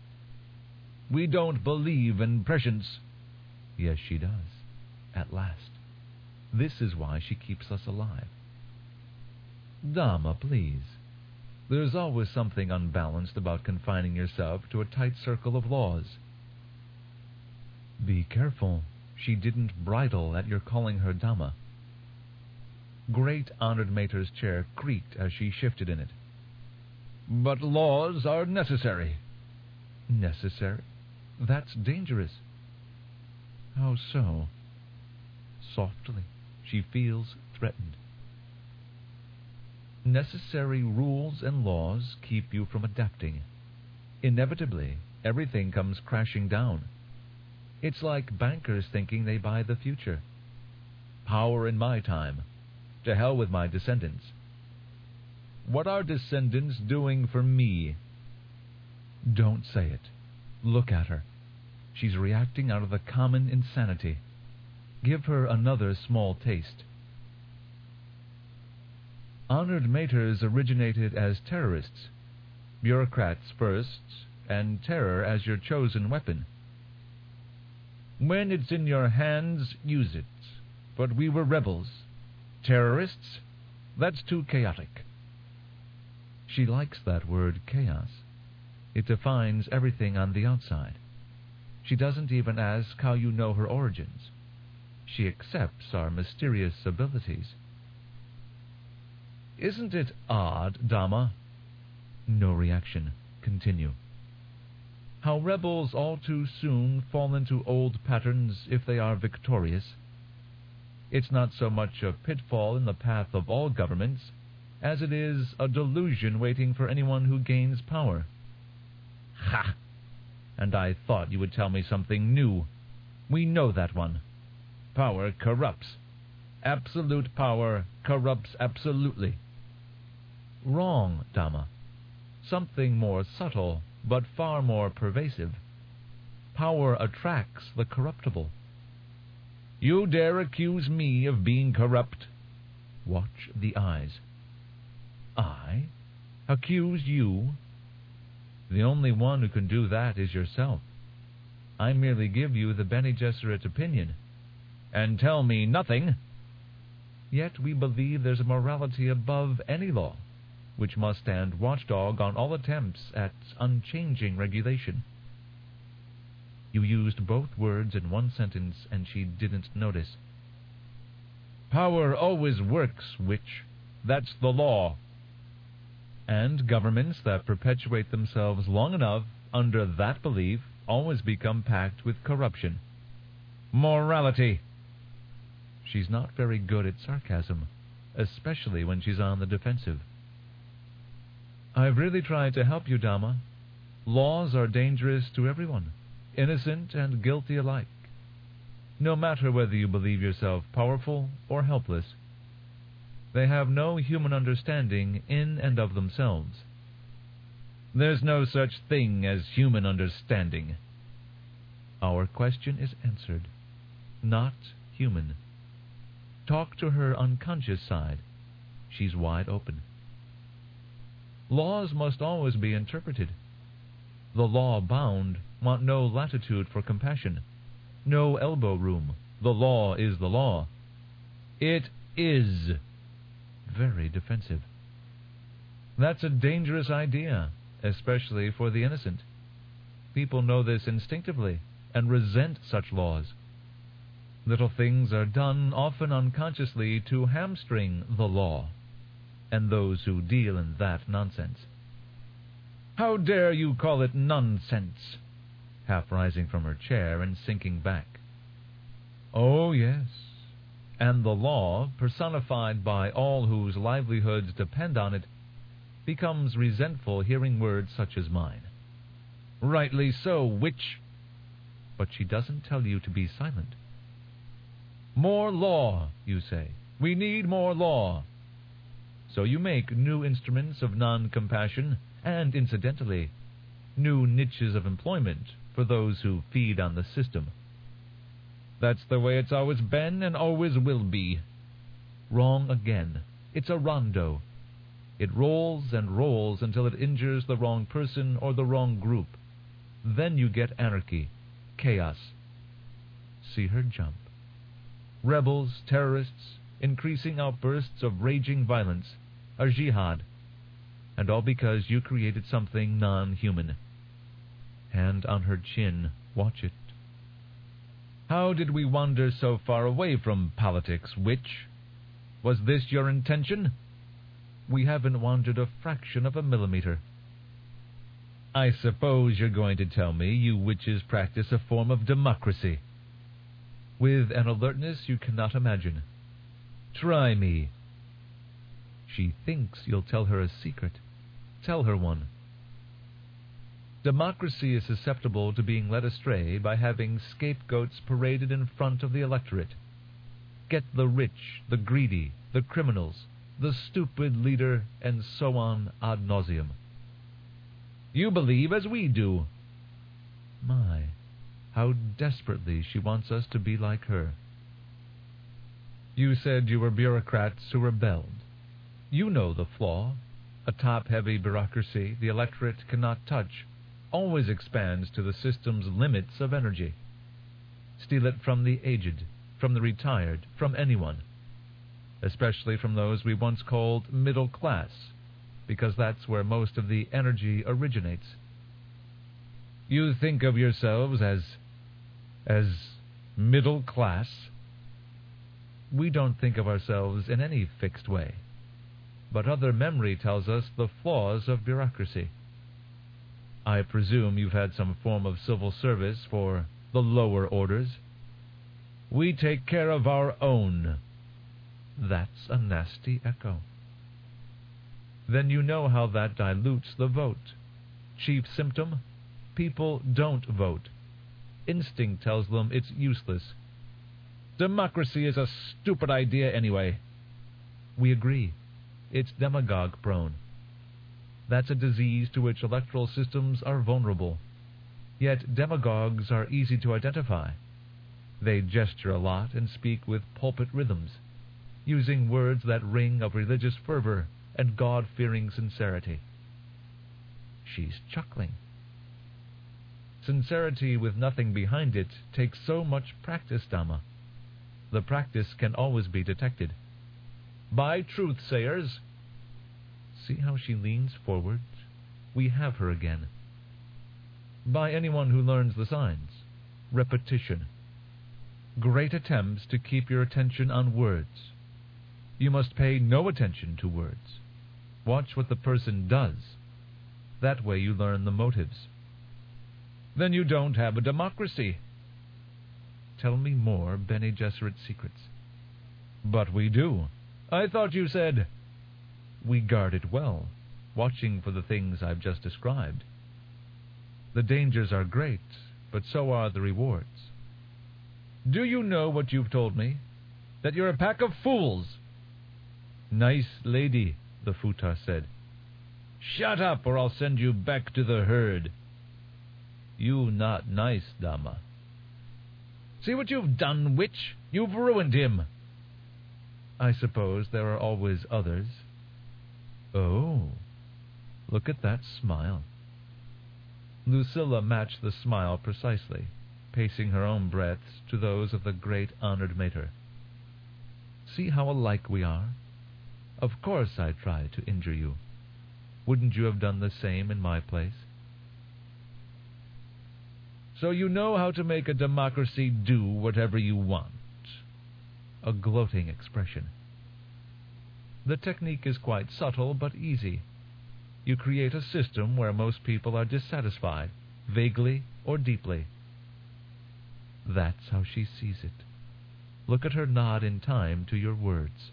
We don't believe in prescience. Yes, she does. At last. This is why she keeps us alive. Dama, please. There's always something unbalanced about confining yourself to a tight circle of laws. Be careful. She didn't bridle at your calling her Dama. Great Honored Mater's chair creaked as she shifted in it. But laws are necessary. Necessary? That's dangerous. How so? Softly. She feels threatened. Necessary rules and laws keep you from adapting. Inevitably, everything comes crashing down. It's like bankers thinking they buy the future. Power in my time. To hell with my descendants. What are descendants doing for me? Don't say it. Look at her. She's reacting out of the common insanity. Give her another small taste. Honored matres originated as terrorists, bureaucrats first, and terror as your chosen weapon. When it's in your hands, use it. But we were rebels. Terrorists? That's too chaotic. She likes that word, chaos. It defines everything on the outside. She doesn't even ask how you know her origins. She accepts our mysterious abilities. Isn't it odd, Dama? No reaction. Continue. How rebels all too soon fall into old patterns if they are victorious. It's not so much a pitfall in the path of all governments as it is a delusion waiting for anyone who gains power. Ha! And I thought you would tell me something new. We know that one. Power corrupts. Absolute power corrupts absolutely. Wrong, Dama. Something more subtle, but far more pervasive. Power attracts the corruptible. You dare accuse me of being corrupt? Watch the eyes. I? Accuse you? The only one who can do that is yourself. I merely give you the Bene Gesserit opinion. And tell me nothing. Yet we believe there's a morality above any law, which must stand watchdog on all attempts at unchanging regulation. You used both words in one sentence, and she didn't notice. Power always works, witch. That's the law. And governments that perpetuate themselves long enough under that belief always become packed with corruption. Morality. She's not very good at sarcasm, especially when she's on the defensive. I've really tried to help you, Dama. Laws are dangerous to everyone, innocent and guilty alike, no matter whether you believe yourself powerful or helpless. They have no human understanding in and of themselves. There's no such thing as human understanding. Our question is answered. Not human. Talk to her unconscious side. She's wide open. Laws must always be interpreted. The law-bound want no latitude for compassion, no elbow room. The law is the law. It is. Very defensive. That's a dangerous idea, especially for the innocent. People know this instinctively and resent such laws. Little things are done, often unconsciously, to hamstring the law and those who deal in that nonsense. How dare you call it nonsense? Half rising from her chair and sinking back. Oh, yes. And the law, personified by all whose livelihoods depend on it, becomes resentful hearing words such as mine. Rightly so, witch. But she doesn't tell you to be silent. More law, you say. We need more law. So you make new instruments of non-compassion and, incidentally, new niches of employment for those who feed on the system. That's the way it's always been and always will be. Wrong again. It's a rondo. It rolls and rolls until it injures the wrong person or the wrong group. Then you get anarchy, chaos. See her jump. Rebels, terrorists, increasing outbursts of raging violence, a jihad, and all because you created something non-human. Hand on her chin, watch it. How did we wander so far away from politics, witch? Was this your intention? We haven't wandered a fraction of a millimeter. I suppose you're going to tell me you witches practice a form of democracy. With an alertness you cannot imagine. Try me. She thinks you'll tell her a secret. Tell her one. Democracy is susceptible to being led astray by having scapegoats paraded in front of the electorate. Get the rich, the greedy, the criminals, the stupid leader, and so on ad nauseum. You believe as we do. My, how desperately she wants us to be like her. You said you were bureaucrats who rebelled. You know the flaw. A top-heavy bureaucracy the electorate cannot touch always expands to the system's limits of energy. Steal it from the aged, from the retired, from anyone, especially from those we once called middle class, because that's where most of the energy originates. You think of yourselves as middle class? We don't think of ourselves in any fixed way, but other memory tells us the flaws of bureaucracy. I presume you've had some form of civil service for the lower orders. We take care of our own. That's a nasty echo. Then you know how that dilutes the vote. Chief symptom? People don't vote. Instinct tells them it's useless. Democracy is a stupid idea anyway. We agree. It's demagogue-prone. That's a disease to which electoral systems are vulnerable. Yet demagogues are easy to identify. They gesture a lot and speak with pulpit rhythms, using words that ring of religious fervor and God-fearing sincerity. She's chuckling. Sincerity with nothing behind it takes so much practice, Dama. The practice can always be detected. By truth-sayers. See how she leans forward? We have her again. By anyone who learns the signs. Repetition. Great attempts to keep your attention on words. You must pay no attention to words. Watch what the person does. That way you learn the motives. Then you don't have a democracy. Tell me more Bene Gesserit secrets. But we do. I thought you said... We guard it well, watching for the things I've just described. The dangers are great, but so are the rewards. Do you know what you've told me? That you're a pack of fools. Nice lady, the Futa said. Shut up, or I'll send you back to the herd. You not nice, Dama. See what you've done, witch? You've ruined him. I suppose there are always others. Oh, look at that smile. Lucilla matched the smile precisely, pacing her own breaths to those of the great honored mater. See how alike we are? Of course I tried to injure you. Wouldn't you have done the same in my place? So you know how to make a democracy do whatever you want. A gloating expression. The technique is quite subtle but easy. You create a system where most people are dissatisfied, vaguely or deeply. That's how she sees it. Look at her nod in time to your words.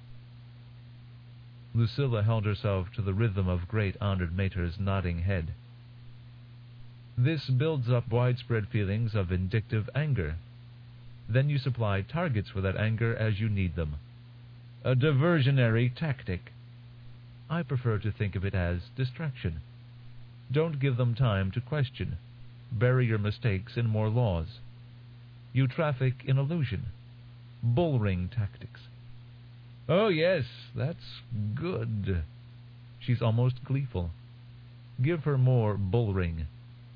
Lucilla held herself to the rhythm of great honored mater's nodding head. This builds up widespread feelings of vindictive anger. Then you supply targets for that anger as you need them. A diversionary tactic. I prefer to think of it as distraction. Don't give them time to question. Bury your mistakes in more laws. You traffic in illusion. Bullring tactics. Oh yes, that's good. She's almost gleeful. Give her more bullring.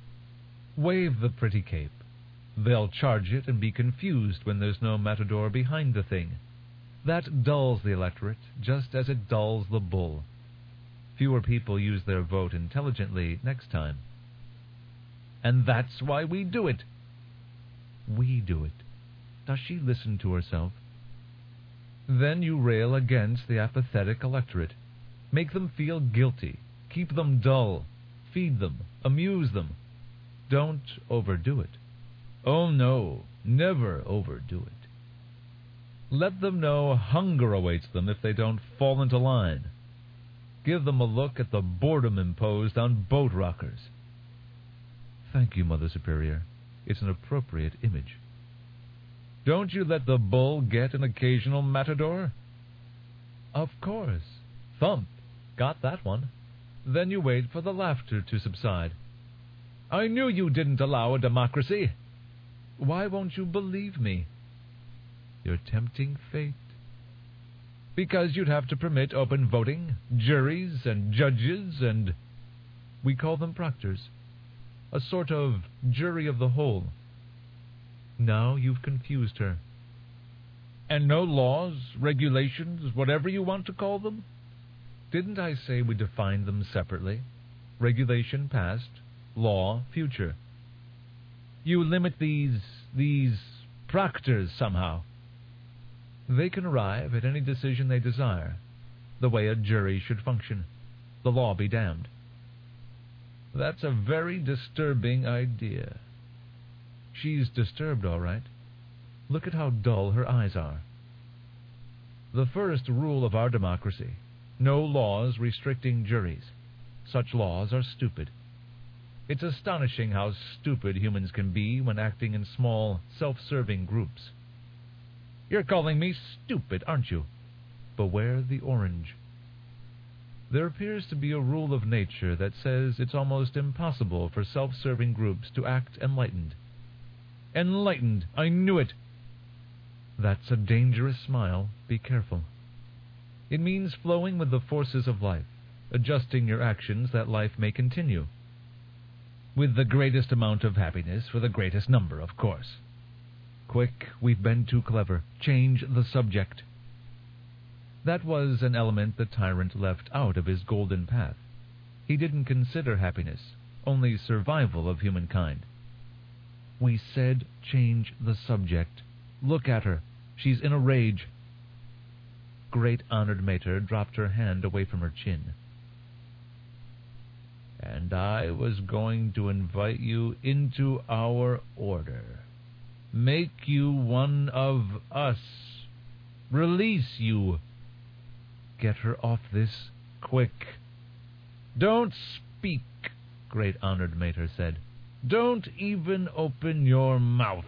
Wave the pretty cape. They'll charge it and be confused when there's no matador behind the thing. That dulls the electorate, just as it dulls the bull. Fewer people use their vote intelligently next time. And that's why we do it. We do it. Does she listen to herself? Then you rail against the apathetic electorate. Make them feel guilty. Keep them dull. Feed them. Amuse them. Don't overdo it. Oh no, never overdo it. Let them know hunger awaits them if they don't fall into line. Give them a look at the boredom imposed on boat rockers. Thank you, Mother Superior. It's an appropriate image. Don't you let the bull get an occasional matador? Of course. Thump. Got that one. Then you wait for the laughter to subside. I knew you didn't allow a democracy. Why won't you believe me? You're tempting fate. because you'd have to permit open voting, juries and judges, and we call them proctors, a sort of jury of the whole. Now you've confused her. And no laws, regulations, whatever you want to call them? Didn't I say we defined them separately? Regulation past, law future. You limit these proctors somehow. They can arrive at any decision they desire, the way a jury should function. The law be damned. That's a very disturbing idea. She's disturbed, all right. Look at how dull her eyes are. The first rule of our democracy: no laws restricting juries. Such laws are stupid. It's astonishing how stupid humans can be when acting in small, self-serving groups. You're calling me stupid, aren't you? Beware the orange. There appears to be a rule of nature that says it's almost impossible for self-serving groups to act enlightened. Enlightened! I knew it! That's a dangerous smile. Be careful. It means flowing with the forces of life, adjusting your actions that life may continue. With the greatest amount of happiness for the greatest number, of course. Quick, we've been too clever. Change the subject. That was an element the tyrant left out of his golden path. He didn't consider happiness, only survival of humankind. We said change the subject. Look at her. She's in a rage. Great Honored Mater dropped her hand away from her chin. And I was going to invite you into our order. Make you one of us. Release you. Get her off this, quick. Don't speak, Great Honored Mater said. Don't even open your mouth.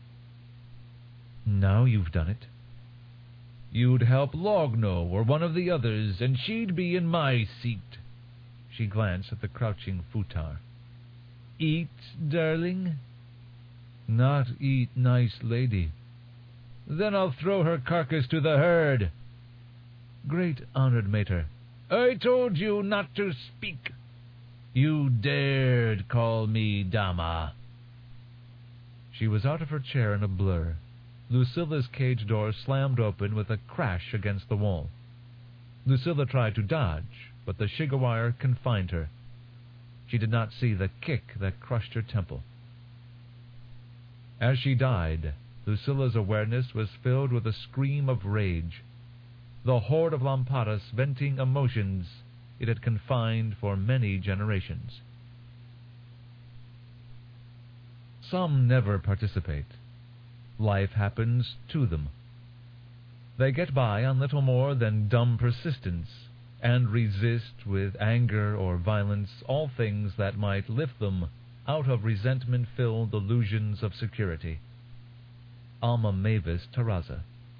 Now you've done it. You'd help Logno or one of the others, and she'd be in my seat. She glanced at the crouching Futar. Eat, darling? Not eat, nice lady. Then I'll throw her carcass to the herd. Great Honored Mater, I told you not to speak. You dared call me Dama. She was out of her chair in a blur. Lucilla's cage door slammed open with a crash against the wall. Lucilla tried to dodge, but the Shigawire confined her. She did not see the kick that crushed her temple. As she died, Lucilla's awareness was filled with a scream of rage. The horde of Lampadas venting emotions it had confined for many generations. Some never participate. Life happens to them. They get by on little more than dumb persistence, and resist with anger or violence all things that might lift them out of resentment-filled illusions of security. Alma Mavis Terraza.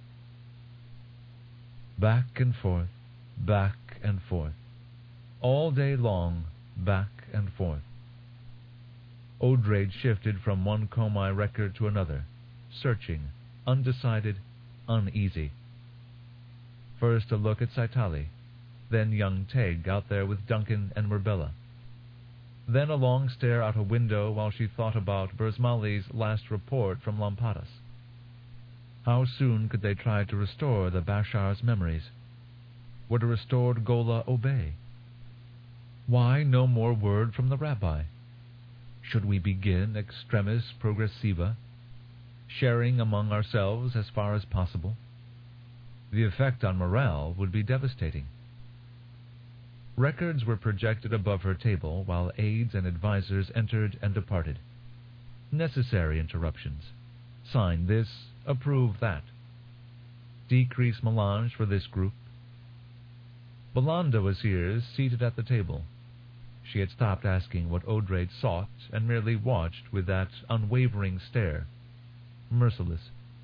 Back and forth, back and forth. All day long, back and forth. Odrade shifted from one Komai record to another, searching, undecided, uneasy. First a look at Saitali, then young Teg out there with Duncan and Murbella. Then a long stare out a window while she thought about Burzmali's last report from Lampadas. How soon could they try to restore the Bashar's memories? Would a restored Gola obey? Why no more word from the rabbi? Should we begin extremis progressiva, sharing among ourselves as far as possible? The effect on morale would be devastating. Records were projected above her table while aides and advisors entered and departed. Necessary interruptions. Sign this, approve that. Decrease melange for this group. Belanda was here, seated at the table. She had stopped asking what Odrade sought and merely watched with that unwavering stare. Merciless.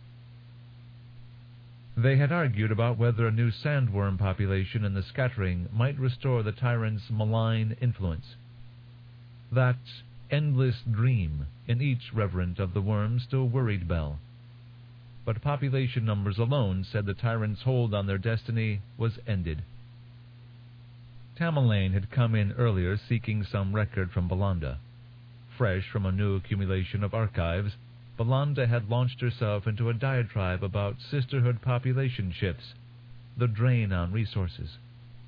They had argued about whether a new sandworm population in the scattering might restore the tyrant's malign influence. That endless dream in each reverend of the worm still worried Bell. but population numbers alone said the tyrant's hold on their destiny was ended. Tamerlane had come in earlier seeking some record from Belanda. Fresh from a new accumulation of archives, Belanda had launched herself into a diatribe about sisterhood population shifts, the drain on resources.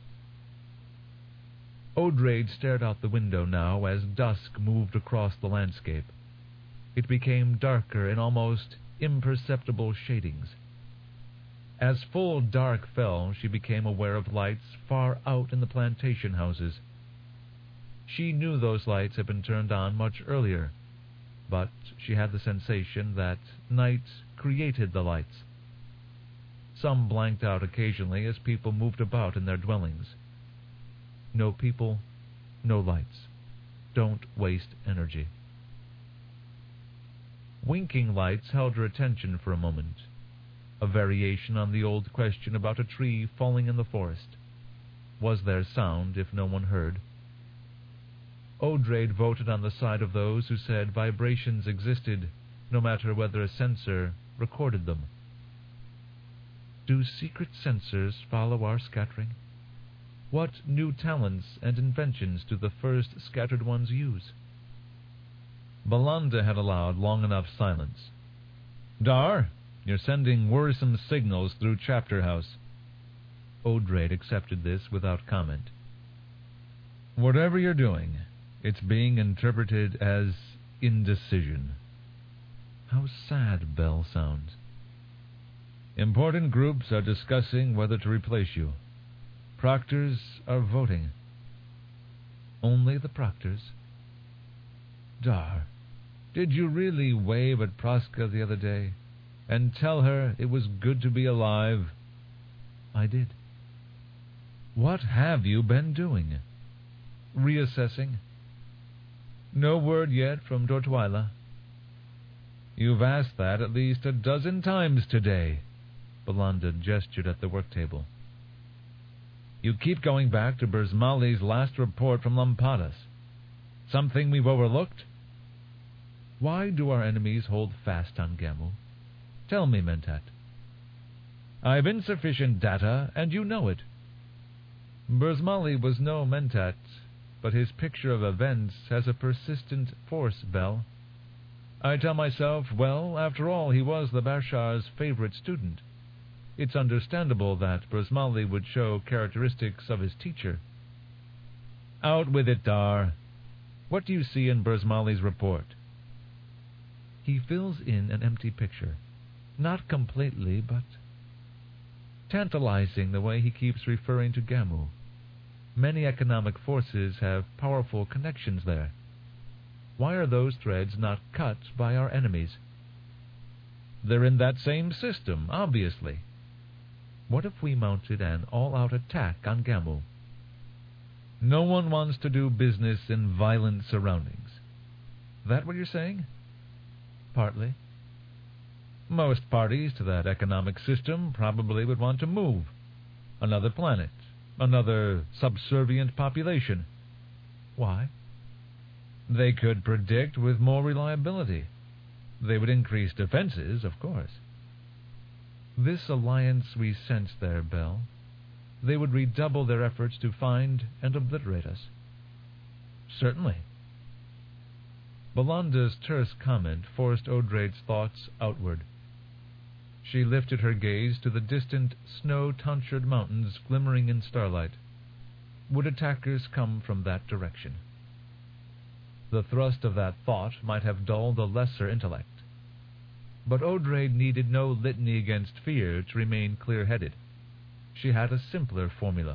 Odraid stared out the window now as dusk moved across the landscape. It became darker in almost imperceptible shadings. As full dark fell, she became aware of lights far out in the plantation houses. She knew those lights had been turned on much earlier, but she had the sensation that night created the lights. Some blanked out occasionally as people moved about in their dwellings. No people, no lights. Don't waste energy. Winking lights held her attention for a moment, a variation on the old question about a tree falling in the forest. Was there sound if no one heard? Odraid voted on the side of those who said vibrations existed, no matter whether a sensor recorded them. Do secret sensors follow our scattering? What new talents and inventions do the first scattered ones use? Belanda had allowed long enough silence. Dar, you're sending worrisome signals through Chapter House. Odraid accepted this without comment. Whatever you're doing, it's being interpreted as indecision. How sad Bell sounds. Important groups are discussing whether to replace you. Proctors are voting. Only the proctors. Dar, did you really wave at Praska the other day and tell her it was good to be alive? I did. What have you been doing? Reassessing. No word yet from Dortweiler. You've asked that at least a dozen times today. Belanda gestured at the work table. You keep going back to Burzmali's last report from Lampadas. Something we've overlooked? Why do our enemies hold fast on Gamu? Tell me, Mentat. I've insufficient data, and you know it. Burzmali was no Mentat, but his picture of events has a persistent force, Bell. I tell myself, well, after all, he was the Bashar's favorite student. It's understandable that Burzmali would show characteristics of his teacher. Out with it, Dar. What do you see in Burzmali's report? He fills in an empty picture. Not completely, but tantalizing the way he keeps referring to Gamu. Many economic forces have powerful connections there. Why are those threads not cut by our enemies? They're in that same system, obviously. What if we mounted an all-out attack on Gamu? No one wants to do business in violent surroundings. That what you're saying? Partly. Most parties to that economic system probably would want to move. Another planet. Another subservient population. Why? They could predict with more reliability. They would increase defenses, of course. This alliance we sense there, Bell. They would redouble their efforts to find and obliterate us. Certainly. Belanda's terse comment forced Odraid's thoughts outward. She lifted her gaze to the distant, snow-tonsured mountains glimmering in starlight. Would attackers come from that direction? The thrust of that thought might have dulled a lesser intellect. But Odraid needed no litany against fear to remain clear-headed. She had a simpler formula.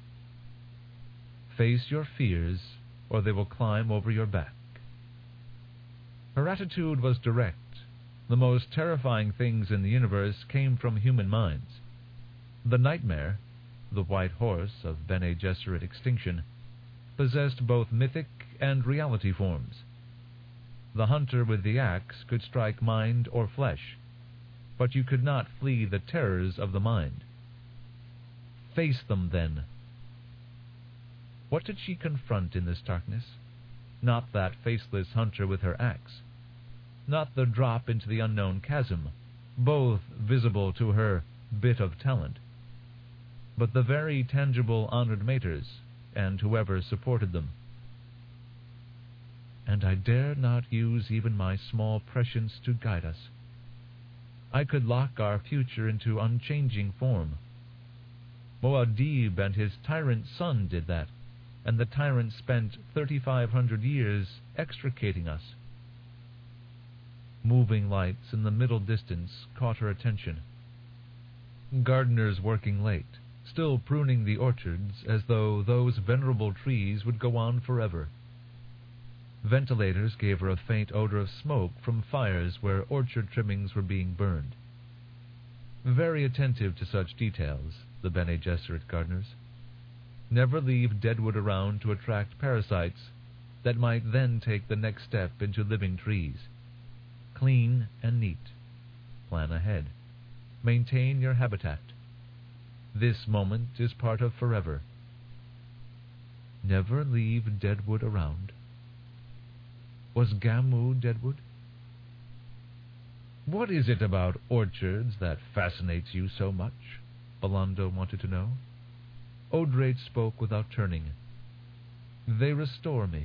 Face your fears, or they will climb over your back. Her attitude was direct. The most terrifying things in the universe came from human minds. The nightmare, the white horse of Bene Gesserit extinction, possessed both mythic and reality forms. The hunter with the axe could strike mind or flesh, but you could not flee the terrors of the mind. Face them, then. What did she confront in this darkness? Not that faceless hunter with her axe. Not the drop into the unknown chasm. both visible to her bit of talent. But the very tangible honored maters, and whoever supported them. And I dare not use even my small prescience to guide us. I could lock our future into unchanging form. Muad'Dib and his tyrant son did that, and the tyrant spent 3,500 years extricating us. Moving lights in the middle distance caught her attention. Gardeners working late, still pruning the orchards as though those venerable trees would go on forever. Ventilators gave her a faint odor of smoke from fires where orchard trimmings were being burned. Very attentive to such details, the Bene Gesserit gardeners. Never leave deadwood around to attract parasites that might then take the next step into living trees. Clean and neat. Plan ahead. Maintain your habitat. This moment is part of forever. Never leave deadwood around. Was Gamu deadwood? What is it about orchards that fascinates you so much? Belanda wanted to know. Odrade spoke without turning. They restore me.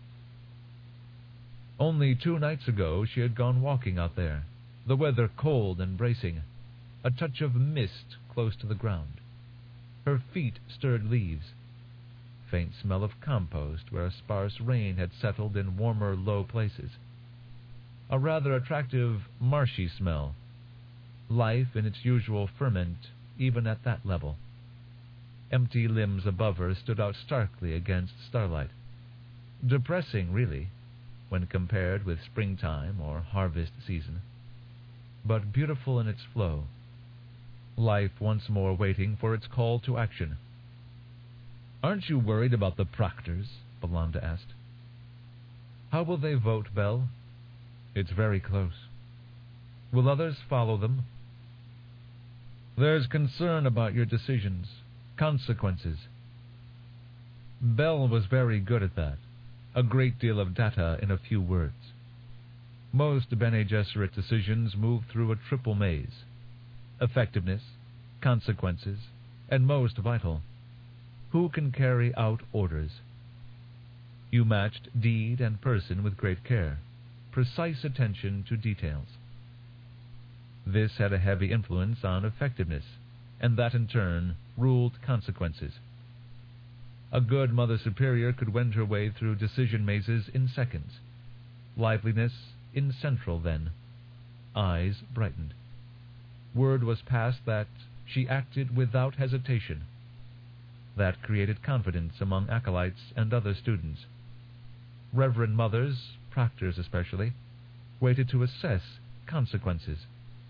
Only 2 nights ago she had gone walking out there, the weather cold and bracing, a touch of mist close to the ground. Her feet stirred leaves. Faint smell of compost where a sparse rain had settled in warmer, low places. A rather attractive, marshy smell. Life in its usual ferment, even at that level. Empty limbs above her stood out starkly against starlight. Depressing, really, when compared with springtime or harvest season. But beautiful in its flow. Life once more waiting for its call to action. "Aren't you worried about the proctors?" Belanda asked. "How will they vote, Bell?" "It's very close." "Will others follow them?" "There's concern about your decisions. Consequences." Bell was very good at that. A great deal of data in a few words. Most Bene Gesserit decisions move through a triple maze. Effectiveness, consequences, and most vital, who can carry out orders. You matched deed and person with great care, precise attention to details. This had a heavy influence on effectiveness, and that in turn ruled consequences. A good Mother Superior could wend her way through decision mazes in seconds. Liveliness in central then. Eyes brightened. Word was passed that she acted without hesitation. That created confidence among acolytes and other students. Reverend mothers, proctors especially, waited to assess consequences.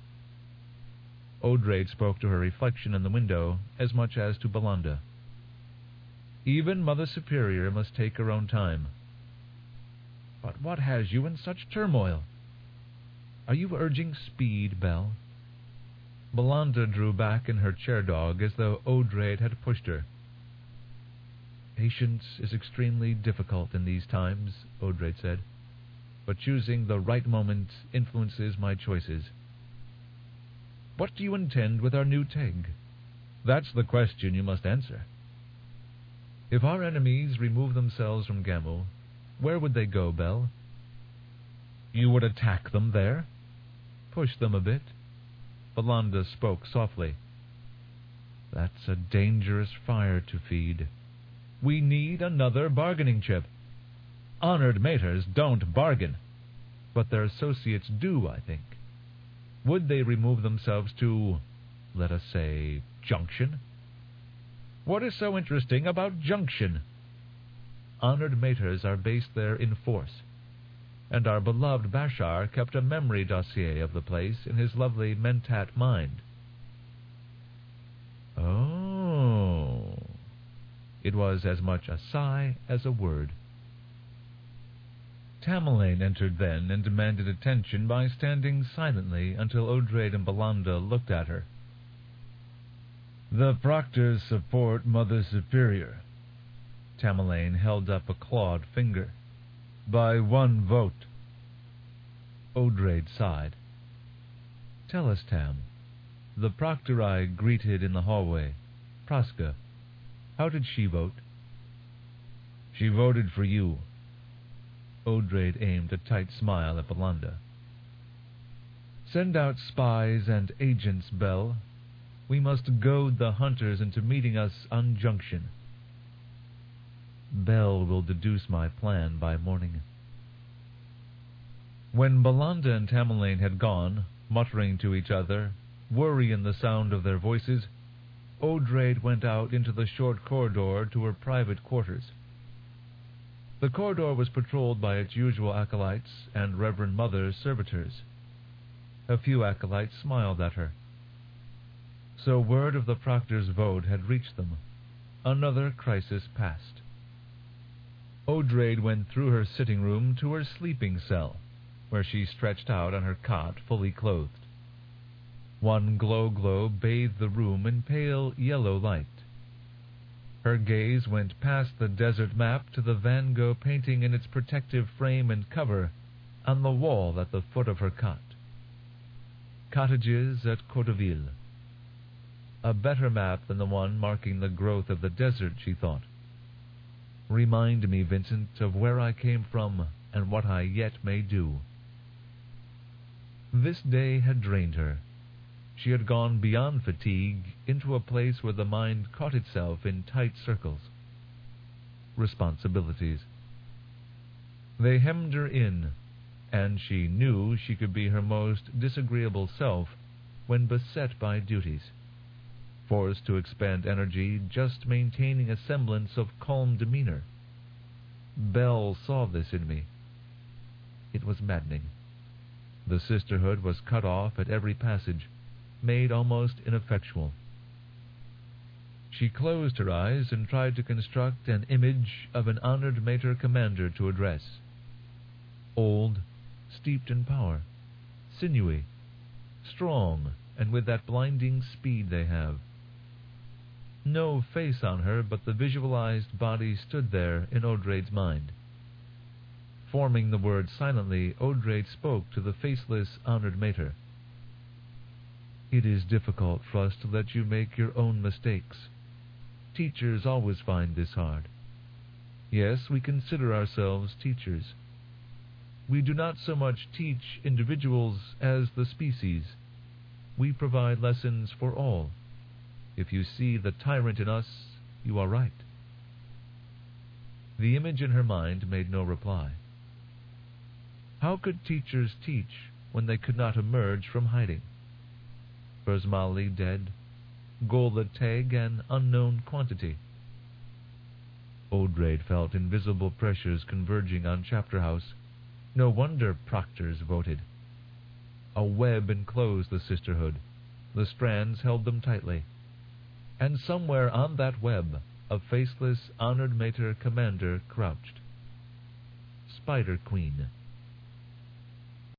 Odrade spoke to her reflection in the window as much as to Belanda. Even Mother Superior must take her own time. But what has you in such turmoil? Are you urging speed, Bell? Belanda drew back in her chair-dog as though Odrade had pushed her. Patience is extremely difficult in these times, Odrade said, but choosing the right moment influences my choices. What do you intend with our new Teg? That's the question you must answer. If our enemies remove themselves from Gamu, where would they go, Bell? You would attack them there? Push them a bit. Belanda spoke softly. That's a dangerous fire to feed. We need another bargaining chip. Honored maters don't bargain, but their associates do, I think. Would they remove themselves to, let us say, Junction? What is so interesting about Junction? Honored maters are based there in force, and our beloved Bashar kept a memory dossier of the place in his lovely Mentat mind. Oh. It was as much a sigh as a word. Tamerlane entered then and demanded attention by standing silently until Odrade and Belanda looked at her. The proctors support Mother Superior. Tamerlane held up a clawed finger. By 1 vote. Odrade sighed. Tell us, Tam. The proctor I greeted in the hallway, Praska, how did she vote? She voted for you. Odraid aimed a tight smile at Belanda. Send out spies and agents, Bell. We must goad the hunters into meeting us on Junction. Bell will deduce my plan by morning. When Belanda and Tamerlane had gone, muttering to each other, worry in the sound of their voices, Odraid went out into the short corridor to her private quarters. The corridor was patrolled by its usual acolytes and Reverend Mother's servitors. A few acolytes smiled at her. So word of the proctor's vote had reached them. Another crisis passed. Odraid went through her sitting room to her sleeping cell, where she stretched out on her cot fully clothed. One glow bathed the room in pale yellow light. Her gaze went past the desert map to the Van Gogh painting in its protective frame and cover on the wall at the foot of her cot. Cottages at Cotteville. A better map than the one marking the growth of the desert, she thought. Remind me, Vincent, of where I came from and what I yet may do. This day had drained her. She had gone beyond fatigue into a place where the mind caught itself in tight circles. Responsibilities. They hemmed her in, and she knew she could be her most disagreeable self when beset by duties, forced to expend energy just maintaining a semblance of calm demeanor. Bell saw this in me. It was maddening. The sisterhood was cut off at every passage, made almost ineffectual. She closed her eyes and tried to construct an image of an honored Mater Commander to address. Old, steeped in power, sinewy, strong, and with that blinding speed they have. No face on her, but the visualized body stood there in Odraid's mind. Forming the word silently, Odraid spoke to the faceless, honored Mater. It is difficult for us to let you make your own mistakes. Teachers always find this hard. Yes, we consider ourselves teachers. We do not so much teach individuals as the species. We provide lessons for all. If you see the tyrant in us, you are right. The image in her mind made no reply. How could teachers teach when they could not emerge from hiding? Versmali dead, Golda Teg an unknown quantity. Odraid felt invisible pressures converging on Chapter House. No wonder proctors voted. A web enclosed the sisterhood. The strands held them tightly. And somewhere on that web, a faceless, honored Mater Commander crouched. Spider Queen.